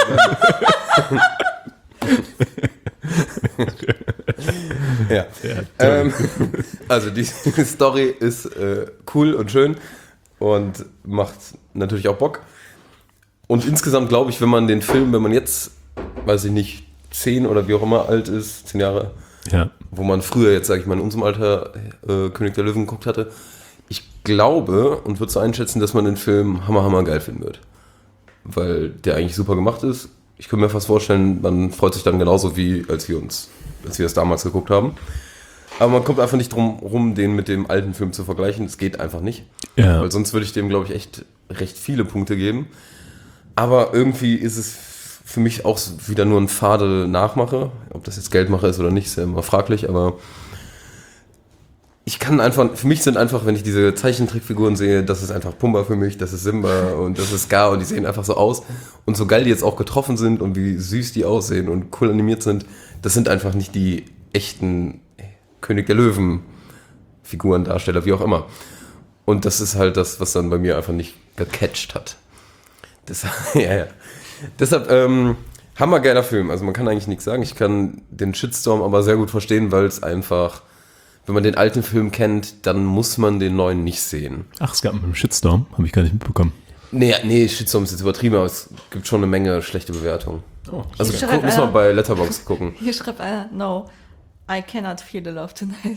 ja. ähm, also die Story ist äh, cool und schön und macht natürlich auch Bock. Und insgesamt glaube ich, wenn man den Film, wenn man jetzt, weiß ich nicht, zehn oder wie auch immer alt ist, zehn Jahre, ja. wo man früher jetzt, sage ich mal, in unserem Alter äh, König der Löwen geguckt hatte, ich glaube und würde so einschätzen, dass man den Film hammer, hammer geil finden wird. Weil der eigentlich super gemacht ist. Ich könnte mir fast vorstellen, man freut sich dann genauso wie als wir uns, als wir es damals geguckt haben. Aber man kommt einfach nicht drum rum, den mit dem alten Film zu vergleichen. Das geht einfach nicht. Ja. Weil sonst würde ich dem, glaube ich, echt recht viele Punkte geben. Aber irgendwie ist es für mich auch wieder nur ein fade Nachmache. Ob das jetzt Geldmache ist oder nicht, ist ja immer fraglich, aber ich kann einfach, für mich sind einfach, wenn ich diese Zeichentrickfiguren sehe, das ist einfach Pumba für mich, das ist Simba und das ist Scar und die sehen einfach so aus. Und so geil die jetzt auch getroffen sind und wie süß die aussehen und cool animiert sind, das sind einfach nicht die echten König der Löwen Figuren, Darsteller, wie auch immer. Und das ist halt das, was dann bei mir einfach nicht gecatcht hat. Deshalb, ja, ja. Deshalb, ähm, hammergeiler Film. Also man kann eigentlich nichts sagen. Ich kann den Shitstorm aber sehr gut verstehen, weil es einfach, wenn man den alten Film kennt, dann muss man den neuen nicht sehen. Ach, es gab einen Shitstorm. Habe ich gar nicht mitbekommen. Nee, nee, Shitstorm ist jetzt übertrieben, aber es gibt schon eine Menge schlechte Bewertungen. Oh, Also Hier guck, schreibt muss man einer- bei Letterboxd gucken. Hier schreibt einer, no, I cannot feel the love tonight.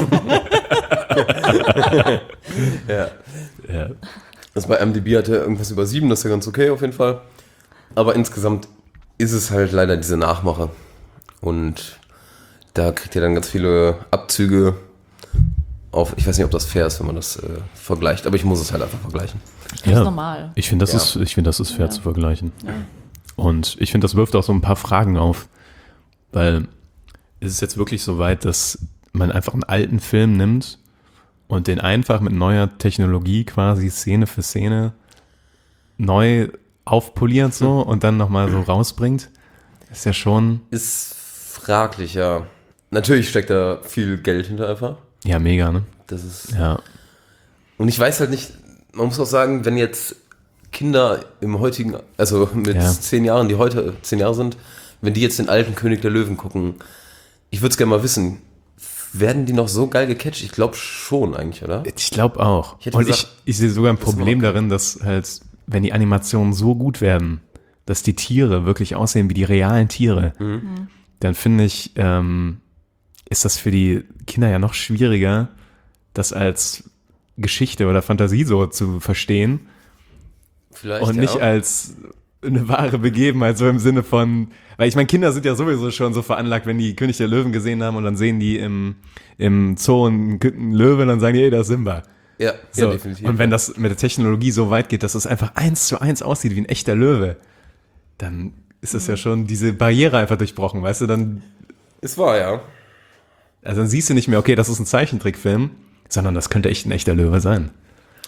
Ja. Ja. Also bei I M D B hat er irgendwas über sieben, das ist ja ganz okay auf jeden Fall. Aber insgesamt ist es halt leider diese Nachmache. Und da kriegt ihr dann ganz viele Abzüge auf. Ich weiß nicht, ob das fair ist, wenn man das äh, vergleicht, aber ich muss es halt einfach vergleichen. Das Ja. ist normal. Ich finde, das, Ja. ist, ich find, das ist fair Ja. zu vergleichen. Und ich finde, das wirft auch so ein paar Fragen auf. Weil ist es jetzt wirklich so weit, dass man einfach einen alten Film nimmt und den einfach mit neuer Technologie quasi Szene für Szene neu aufpoliert so und dann nochmal so rausbringt? Ist ja schon, Ist fraglich, ja. Natürlich steckt da viel Geld hinter einfach. ja, mega, ne? Das ist. Ja. Und ich weiß halt nicht, man muss auch sagen, wenn jetzt Kinder im heutigen, also mit Ja. zehn Jahren, die heute zehn Jahre sind, wenn die jetzt den alten König der Löwen gucken, ich würde es gerne mal wissen, werden die noch so geil gecatcht? Ich glaube schon eigentlich, oder? Ich glaube auch. Ich hätte Und gesagt, ich, ich sehe sogar ein das ist Problem okay. darin, dass halt, wenn die Animationen so gut werden, dass die Tiere wirklich aussehen wie die realen Tiere, Mhm. dann finde ich, ähm, ist das für die Kinder ja noch schwieriger, das als Geschichte oder Fantasie so zu verstehen Vielleicht, und nicht ja. als eine wahre Begebenheit, so im Sinne von, weil ich meine, Kinder sind ja sowieso schon so veranlagt, wenn die König der Löwen gesehen haben und dann sehen die im, im Zoo einen, einen Löwe, dann sagen die, ey, das ist Simba. Ja, So. ja, definitiv. Und wenn das mit der Technologie so weit geht, dass es einfach eins zu eins aussieht wie ein echter Löwe, dann ist das ja schon diese Barriere einfach durchbrochen, weißt du, dann, Es war, ja. also dann siehst du nicht mehr, okay, das ist ein Zeichentrickfilm, sondern das könnte echt ein echter Löwe sein.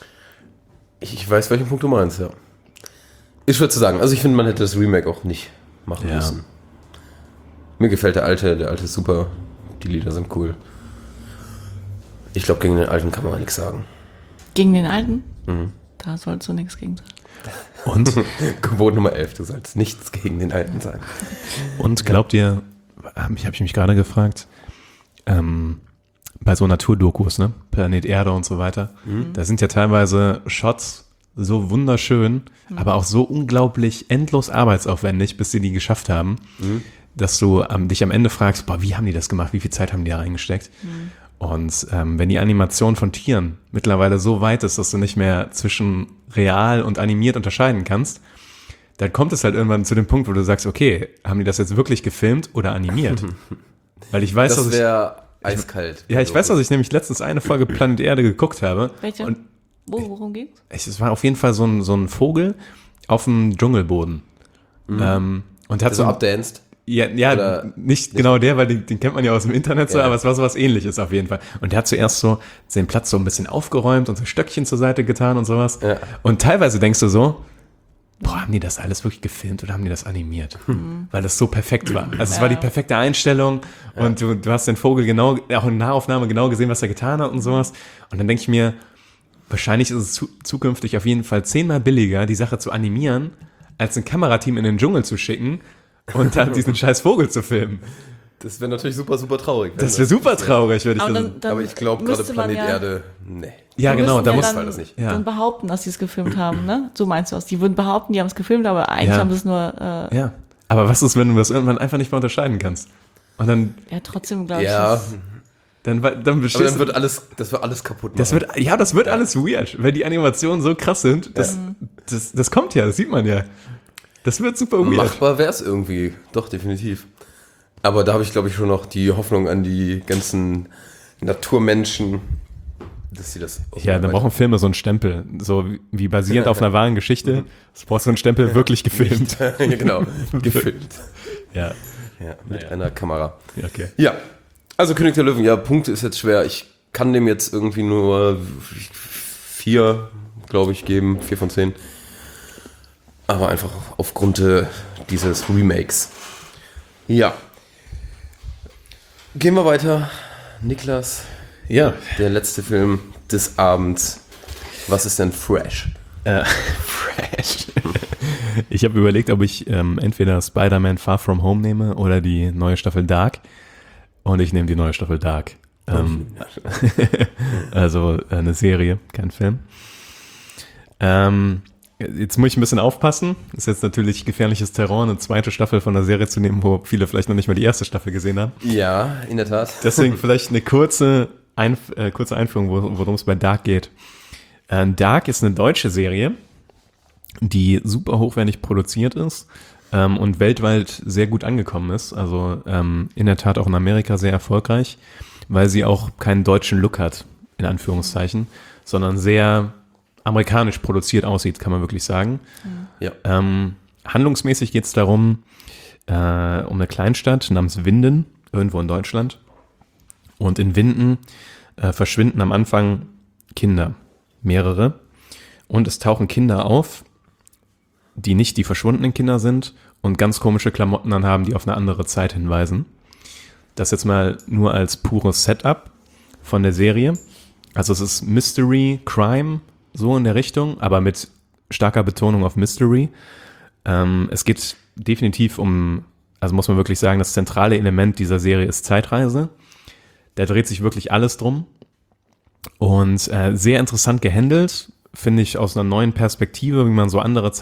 Ich weiß, welchen Punkt du meinst, ja. Ist schwer zu sagen. Also ich finde, man hätte das Remake auch nicht machen Ja. müssen. Mir gefällt der alte, der alte ist super. Die Lieder sind cool. Ich glaube, gegen den alten kann man nichts sagen. Gegen den alten? Mhm. Da sollst du nichts gegen sagen. Und, Gebot Nummer elf, du sollst nichts gegen den alten sagen. und glaubt ihr, habe ich, hab ich mich gerade gefragt, ähm, bei so Naturdokus, ne, Planet Erde und so weiter, da sind ja teilweise Shots so wunderschön, aber auch so unglaublich endlos arbeitsaufwendig, bis sie die geschafft haben, dass du ähm, dich am Ende fragst, boah, wie haben die das gemacht, wie viel Zeit haben die da reingesteckt? Und ähm, wenn die Animation von Tieren mittlerweile so weit ist, dass du nicht mehr zwischen real und animiert unterscheiden kannst, dann kommt es halt irgendwann zu dem Punkt, wo du sagst, okay, haben die das jetzt wirklich gefilmt oder animiert? Weil ich weiß, dass Das ich, wäre eiskalt. ja, ich weiß, dass ich nämlich letztens eine Folge Planet Erde geguckt habe. Welche? Und Wo, worum ging's? ich, es war auf jeden Fall so ein, so ein Vogel auf dem Dschungelboden. Ähm, und der hat so so, abdanced. ja, ja Oder nicht genau der, weil den, den kennt man ja aus dem Internet so, Ja. aber es war so was Ähnliches auf jeden Fall. Und der hat zuerst so den Platz so ein bisschen aufgeräumt und so Stöckchen zur Seite getan und sowas. Ja. Und teilweise denkst du so, boah, haben die das alles wirklich gefilmt oder haben die das animiert? Weil das so perfekt war. Also es war die perfekte Einstellung und du, du hast den Vogel genau, auch in Nahaufnahme genau gesehen, was er getan hat und sowas. Und dann denke ich mir, wahrscheinlich ist es zu, zukünftig auf jeden Fall zehnmal billiger, die Sache zu animieren, als ein Kamerateam in den Dschungel zu schicken und dann diesen scheiß Vogel zu filmen. Das wäre natürlich super, super traurig. wenn Das wäre super traurig, würde ich Aber sagen. dann, dann Aber ich glaube, gerade müsste man Planet ja, Erde, nee. Ja, die genau, müssten da ja muss dann, halt das nicht. Ja. dann behaupten, dass sie es gefilmt haben, ne? So meinst du das? Die würden behaupten, die haben es gefilmt, aber eigentlich Ja. haben sie es nur, äh, Ja. Aber was ist, wenn du das irgendwann einfach nicht mehr unterscheiden kannst? Und dann, ja, trotzdem glaube ich. Ja, das- dann, dann aber bestehst dann du. wird alles, das wird alles kaputt machen. Das wird, ja, das wird alles weird, weil die Animationen so krass sind. Das, das, das kommt ja, das sieht man ja. Das wird super weird. Machbar wäre es irgendwie, doch, definitiv. Aber da habe ich, glaube ich, schon noch die Hoffnung an die ganzen Naturmenschen, dass sie das auch Ja, dann brauchen Filme so einen Stempel, so wie- wie basierend auf einer wahren Geschichte. Das braucht so einen Stempel, wirklich gefilmt. ja, genau, gefilmt. Ja, Ja, mit einer Kamera. okay. Ja, also König der Löwen, ja, Punkte ist jetzt schwer. Ich kann dem jetzt irgendwie nur vier, glaube ich, geben, vier von zehn. Aber einfach aufgrund äh, dieses Remakes. Ja. Gehen wir weiter. Niklas, Ja, der letzte Film des Abends. Was ist denn fresh? äh, fresh. Ich habe überlegt, ob ich ähm, entweder Spider-Man Far From Home nehme oder die neue Staffel Dark. Und ich nehme die neue Staffel Dark. Ähm, also äh, eine Serie, kein Film. Ähm, jetzt muss ich ein bisschen aufpassen. Ist jetzt natürlich gefährliches Terror, eine zweite Staffel von einer Serie zu nehmen, wo viele vielleicht noch nicht mal die erste Staffel gesehen haben. Ja, in der Tat. Deswegen vielleicht eine kurze, Einf- äh, kurze Einführung, wo- worum es bei Dark geht. Äh, Dark ist eine deutsche Serie, die super hochwertig produziert ist ähm, und weltweit sehr gut angekommen ist. Also ähm, in der Tat auch in Amerika sehr erfolgreich, weil sie auch keinen deutschen Look hat, in Anführungszeichen, sondern sehr amerikanisch produziert aussieht, kann man wirklich sagen. Ja. Ähm, handlungsmäßig geht es darum, äh, um eine Kleinstadt namens Winden, irgendwo in Deutschland. Und in Winden äh, verschwinden am Anfang Kinder, mehrere. Und es tauchen Kinder auf, die nicht die verschwundenen Kinder sind und ganz komische Klamotten anhaben, die auf eine andere Zeit hinweisen. Das jetzt mal nur als pures Setup von der Serie. Also es ist Mystery, Crime, so in der Richtung, aber mit starker Betonung auf Mystery. Ähm, es geht definitiv um, also muss man wirklich sagen, das zentrale Element dieser Serie ist Zeitreise. Da dreht sich wirklich alles drum. Und äh, sehr interessant gehandelt, finde ich, aus einer neuen Perspektive, wie man so andere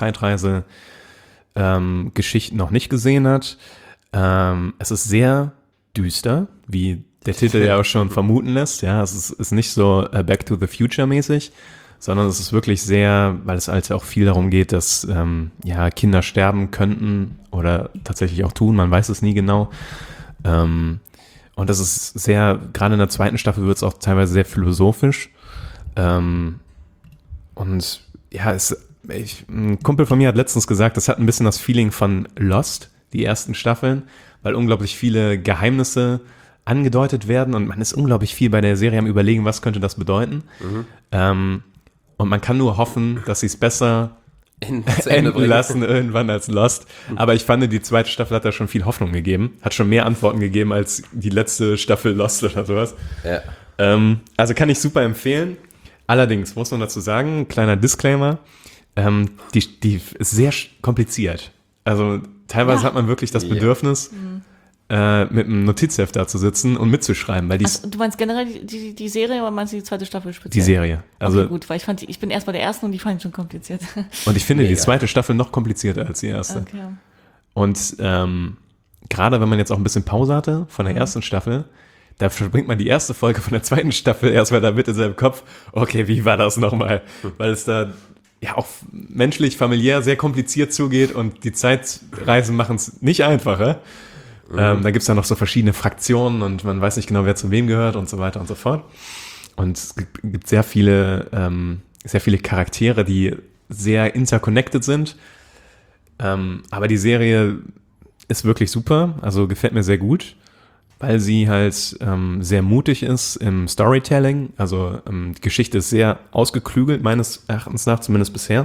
Zeitreise-Geschichten noch nicht gesehen hat. Ähm, es ist sehr düster, wie der Titel ja auch schon vermuten lässt. Ja, es ist, ist nicht so äh, Back to the Future mäßig, sondern es ist wirklich sehr, weil es halt auch viel darum geht, dass ähm, ja, Kinder sterben könnten oder tatsächlich auch tun, man weiß es nie genau. Ähm, und das ist sehr, gerade in der zweiten Staffel wird es auch teilweise sehr philosophisch. Ähm, und ja, es, ich, ein Kumpel von mir hat letztens gesagt, das hat ein bisschen das Feeling von Lost, die ersten Staffeln, weil unglaublich viele Geheimnisse angedeutet werden und man ist unglaublich viel bei der Serie am Überlegen, was könnte das bedeuten. Mhm. Ähm, Und man kann nur hoffen, dass sie es besser In, zu Ende enden bringen. lassen irgendwann als Lost. Aber ich fand, die zweite Staffel hat da schon viel Hoffnung gegeben. Hat schon mehr Antworten gegeben als die letzte Staffel Lost oder sowas. Ja. Ähm, also kann ich super empfehlen. Allerdings muss man dazu sagen, kleiner Disclaimer, ähm, die, die ist sehr sch- kompliziert. Also teilweise Ja. hat man wirklich das Ja. Bedürfnis, äh, mit einem Notizheft da zu sitzen und mitzuschreiben, weil die, Also, du meinst generell die, die, die Serie oder meinst du die zweite Staffel speziell? die Serie. Also, Okay, gut, weil ich fand, die, ich bin erst bei der ersten und die fand ich schon kompliziert. und ich finde die Mega. zweite Staffel noch komplizierter als die erste. Okay. Und ähm, gerade wenn man jetzt auch ein bisschen Pause hatte von der ersten Staffel, da verbringt man die erste Folge von der zweiten Staffel erstmal damit in seinem Kopf, okay, wie war das nochmal? Weil es da ja auch menschlich, familiär sehr kompliziert zugeht und die Zeitreisen machen es nicht einfacher. Ähm, da gibt es ja noch so verschiedene Fraktionen und man weiß nicht genau, wer zu wem gehört und so weiter und so fort. Und es gibt, gibt sehr viele, ähm, sehr viele Charaktere, die sehr interconnected sind. Ähm, aber die Serie ist wirklich super, also gefällt mir sehr gut, weil sie halt ähm, sehr mutig ist im Storytelling. Also ähm, die Geschichte ist sehr ausgeklügelt, meines Erachtens nach, zumindest bisher.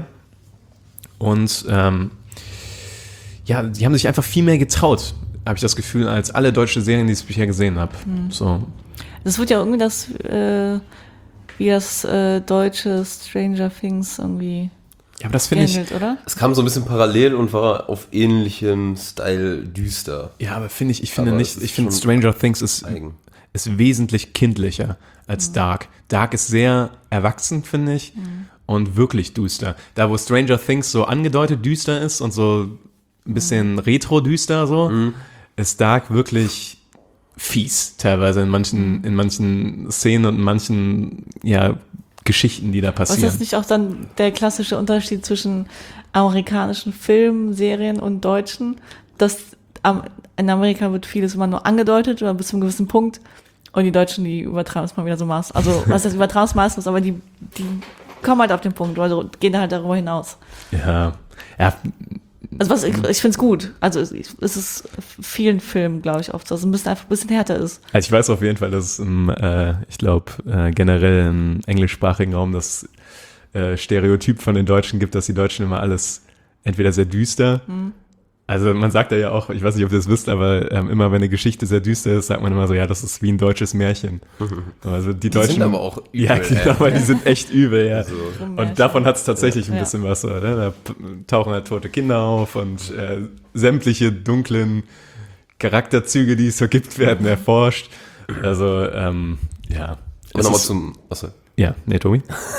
Und ähm, ja, die haben sich einfach viel mehr getraut, habe ich das Gefühl, als alle deutsche Serien, die ich bisher gesehen habe. So. Das wird ja irgendwie das, äh, wie das äh, deutsche Stranger Things irgendwie Ja, aber das finde ich, gehandelt, oder? Es kam so ein bisschen parallel und war auf ähnlichem Style düster. ja, aber finde ich, ich finde Aber nicht, es ist ich finde schon Stranger Things ist, eigen. ist wesentlich kindlicher als Dark. Dark ist sehr erwachsen, finde ich, und wirklich düster. Da, wo Stranger Things so angedeutet düster ist und so ein bisschen retro-düster so, ist Dark wirklich fies teilweise in manchen, in manchen Szenen und in manchen, ja, Geschichten, die da Was passieren. ist nicht auch dann der klassische Unterschied zwischen amerikanischen Filmen, Serien und deutschen? Dass am- in Amerika wird vieles immer nur angedeutet oder bis zu einem gewissen Punkt und die Deutschen, die übertreiben es mal wieder so maß. Also, was heißt übertreiben es meistens, aber die, die kommen halt auf den Punkt, also gehen halt darüber hinaus. Ja, ja, Also was, ich, ich finde es gut. Also es, es ist vielen Filmen, glaube ich, oft so, dass es ein bisschen einfach ein bisschen härter ist. also ich weiß auf jeden Fall, dass es im, äh, ich glaube, äh, generell im englischsprachigen Raum das äh, Stereotyp von den Deutschen gibt, dass die Deutschen immer alles entweder sehr düster, also man sagt ja auch, ich weiß nicht, ob ihr das wisst, aber ähm, immer wenn eine Geschichte sehr düster ist, sagt man immer so, ja, das ist wie ein deutsches Märchen. Also die, Die Deutschen sind aber auch übel. ja, genau, ey. aber die sind echt übel, ja. Also, Und davon hat es tatsächlich ein Ja. bisschen was, so, ne? Da p- tauchen halt tote Kinder auf und äh, sämtliche dunklen Charakterzüge, die es so gibt, werden erforscht. Also, ähm, ja. aber Es nochmal ist- zum, achso, Ja, nee, Tobi?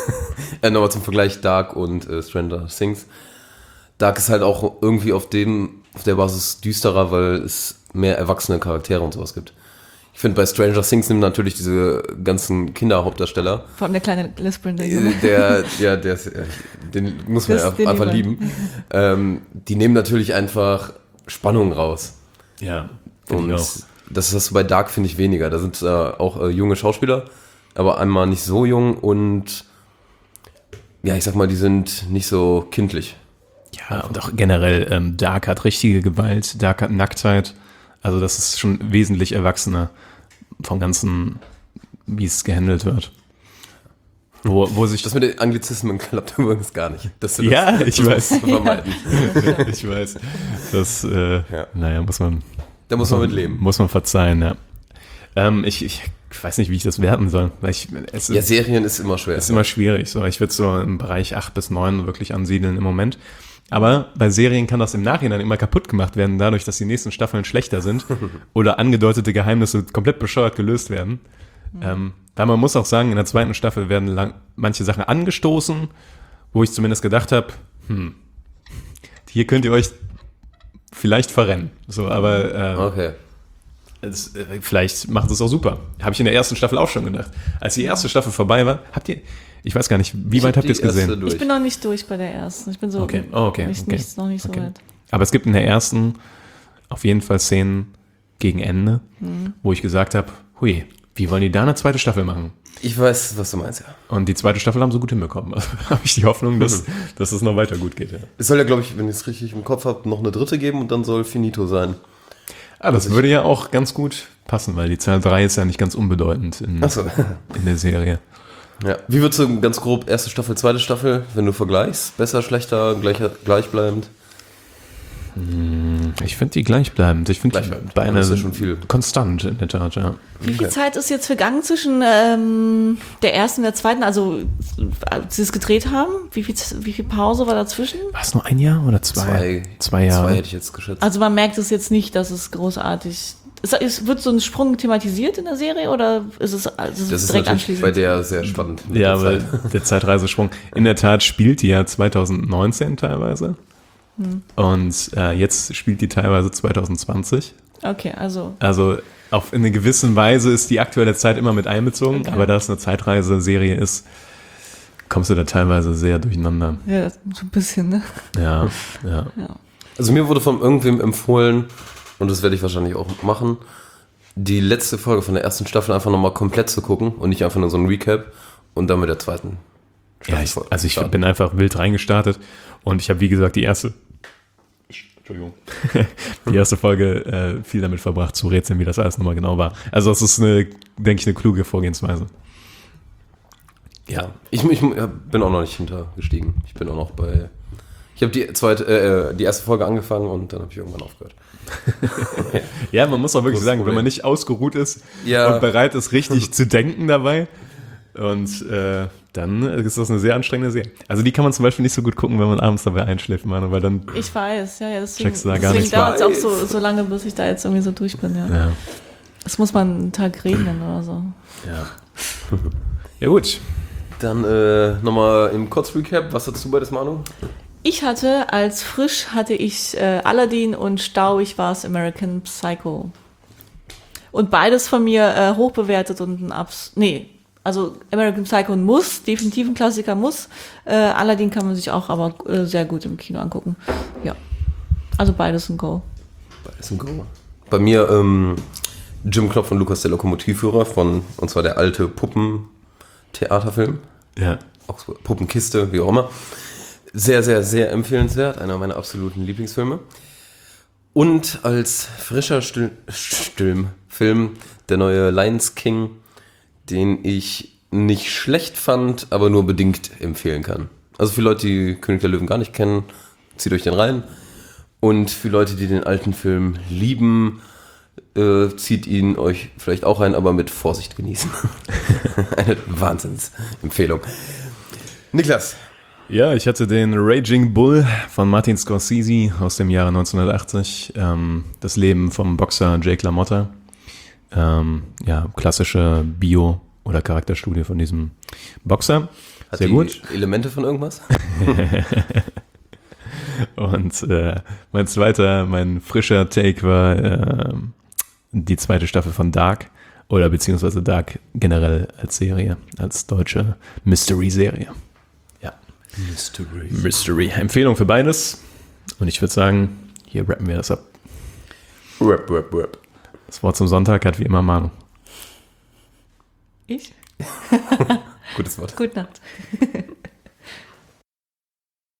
äh, nochmal zum Vergleich Dark und äh, Stranger Things. Dark ist halt auch irgendwie auf dem, auf der Basis düsterer, weil es mehr erwachsene Charaktere und sowas gibt. Ich finde, bei Stranger Things nehmen natürlich diese ganzen Kinderhauptdarsteller, Vor allem der kleine lispelnde äh, Junge. der, ja, der ist, äh, den muss man Das- ja den einfach lieben lieben. Ähm, die nehmen natürlich einfach Spannung raus. Ja, Und das hast du bei Dark, finde ich, weniger. Da sind äh, auch äh, junge Schauspieler, aber einmal nicht so jung und ja, ich sag mal, die sind nicht so kindlich. Ja, und auch generell, ähm, Dark hat richtige Gewalt, Dark hat Nacktheit. Also das ist schon wesentlich erwachsener vom Ganzen, wie es gehandelt wird. Wo, wo sich Das mit den Anglizismen klappt übrigens gar nicht. Das, das, Ja, ich das weiß. musst du vermeiden. ich weiß, das, äh, Ja. naja, muss man, Da muss man mit leben. muss man verzeihen, ja. Ähm, ich, ich weiß nicht, wie ich das werten soll, weil ich, es Ja, ist, Serien ist immer schwer. ist immer schwierig, so. Ich würde so im Bereich acht bis neun wirklich ansiedeln im Moment. Aber bei Serien kann das im Nachhinein immer kaputt gemacht werden, dadurch, dass die nächsten Staffeln schlechter sind oder angedeutete Geheimnisse komplett bescheuert gelöst werden. Ähm, weil man muss auch sagen, in der zweiten Staffel werden lang, manche Sachen angestoßen, wo ich zumindest gedacht habe, hm, hier könnt ihr euch vielleicht verrennen. So, aber äh, Okay. es, äh, vielleicht macht es auch super. Habe ich in der ersten Staffel auch schon gedacht. Als die erste Staffel vorbei war, habt ihr, ich weiß gar nicht, wie Ich weit hab habt ihr es die erste gesehen? durch. Ich bin noch nicht durch bei der ersten. Ich bin so Okay, oh, okay, nicht, okay. nicht, noch nicht so Okay. weit. Aber es gibt in der ersten auf jeden Fall Szenen gegen Ende, wo ich gesagt habe, hui, wie wollen die da eine zweite Staffel machen? Ich weiß, was du meinst, ja. Und die zweite Staffel haben sie gut hinbekommen. Also habe ich die Hoffnung, dass, dass es noch weiter gut geht. Ja. Es soll ja, glaube ich, wenn ich es richtig im Kopf habe, noch eine dritte geben und dann soll Finito sein. Ah, das würde ja auch ganz gut passen, weil die Zahl drei ist ja nicht ganz unbedeutend in, Achso. in der Serie. Ja. Wie würdest du ganz grob erste Staffel, zweite Staffel, wenn du vergleichst? Besser, schlechter, gleich, gleichbleibend? Ich finde die gleichbleibend. Ich finde die beinahe das ist ja schon viel. Konstant in der Tat, ja. Wie viel Zeit ist jetzt vergangen zwischen ähm, der ersten und der zweiten, also als sie es gedreht haben? Wie viel, wie viel Pause war dazwischen? War es nur ein Jahr oder zwei? Zwei, zwei Jahre. Zwei hätte ich jetzt geschätzt. Also man merkt es jetzt nicht, dass es großartig ist. ist wird so ein Sprung thematisiert in der Serie oder ist es, also ist es das ist direkt natürlich anschließend? bei der sehr spannend. mit Ja, der weil Zeit. der Zeitreisesprung. In der Tat spielt die ja zwanzig neunzehn teilweise. Hm. Und äh, jetzt spielt die teilweise zwanzig zwanzig. Okay, also. Also auf in einer gewissen Weise ist die aktuelle Zeit immer mit einbezogen, Okay. aber da es eine Zeitreiseserie ist, kommst du da teilweise sehr durcheinander. Ja, so ein bisschen, ne? Ja, ja. Also mir wurde von irgendwem empfohlen, und das werde ich wahrscheinlich auch machen, die letzte Folge von der ersten Staffel einfach nochmal komplett zu gucken und nicht einfach nur so ein Recap und dann mit der zweiten Ja, ich, Staffel also ich starten. bin einfach wild reingestartet und ich habe, wie gesagt, die erste Entschuldigung. Die erste Folge äh, viel damit verbracht zu rätseln, wie das alles nochmal genau war. Also es ist eine, denke ich, eine kluge Vorgehensweise. Ja, ich, ich bin auch noch nicht hintergestiegen. Ich bin auch noch bei... Ich habe die zweite, äh, die erste Folge angefangen und dann habe ich irgendwann aufgehört. Ja, man muss auch wirklich Großes sagen, wenn Problem. man nicht ausgeruht ist Ja. und bereit ist, richtig zu denken dabei, und äh, dann ist das eine sehr anstrengende Serie. Also die kann man zum Beispiel nicht so gut gucken, wenn man abends dabei einschläft, Manu, weil dann Ich weiß, ja, ja, deswegen, Checkst du da gar deswegen nichts dauert es auch bei. so, so lange, bis ich da jetzt irgendwie so durch bin, ja. ja, Es muss mal einen Tag regnen oder so. ja. Ja gut. Dann äh, nochmal im Kurzrecap. Was hast du beides, Manu? Ich hatte, als frisch hatte ich äh, Aladdin und stauig war es American Psycho. Und beides von mir äh, hochbewertet und ein Abs... Nee, also American Psycho ein Muss, definitiv ein Klassiker Muss. Äh, Aladdin kann man sich auch aber äh, sehr gut im Kino angucken. Ja, also beides ein Go. Beides ein Go. Bei mir ähm, Jim Knopf und Lukas der Lokomotivführer von, und zwar der alte Puppentheaterfilm. Ja. Auch so Puppenkiste, wie auch immer. Sehr, sehr, sehr empfehlenswert. Einer meiner absoluten Lieblingsfilme. Und als frischer Stil- Stilmfilm der neue Lions King, den ich nicht schlecht fand, aber nur bedingt empfehlen kann. Also für Leute, die König der Löwen gar nicht kennen, zieht euch den rein. Und für Leute, die den alten Film lieben, äh, zieht ihn euch vielleicht auch rein, aber mit Vorsicht genießen. Eine Wahnsinnsempfehlung. Niklas. Ja, ich hatte den Raging Bull von Martin Scorsese aus dem Jahre neunzehnhundertachtzig. Ähm, das Leben vom Boxer Jake LaMotta. Ähm, ja, klassische Bio- oder Charakterstudie von diesem Boxer. Hat Sehr die gut. Elemente von irgendwas? Und äh, mein zweiter, mein frischer Take war äh, die zweite Staffel von Dark. Oder beziehungsweise Dark generell als Serie, als deutsche Mystery-Serie. Ja. Mystery. Mystery. Empfehlung für beides. Und ich würde sagen, hier rappen wir das ab. Rap, rap, rap. Das Wort zum Sonntag hat wie immer Manu. Ich? Gutes Wort. Gute Nacht.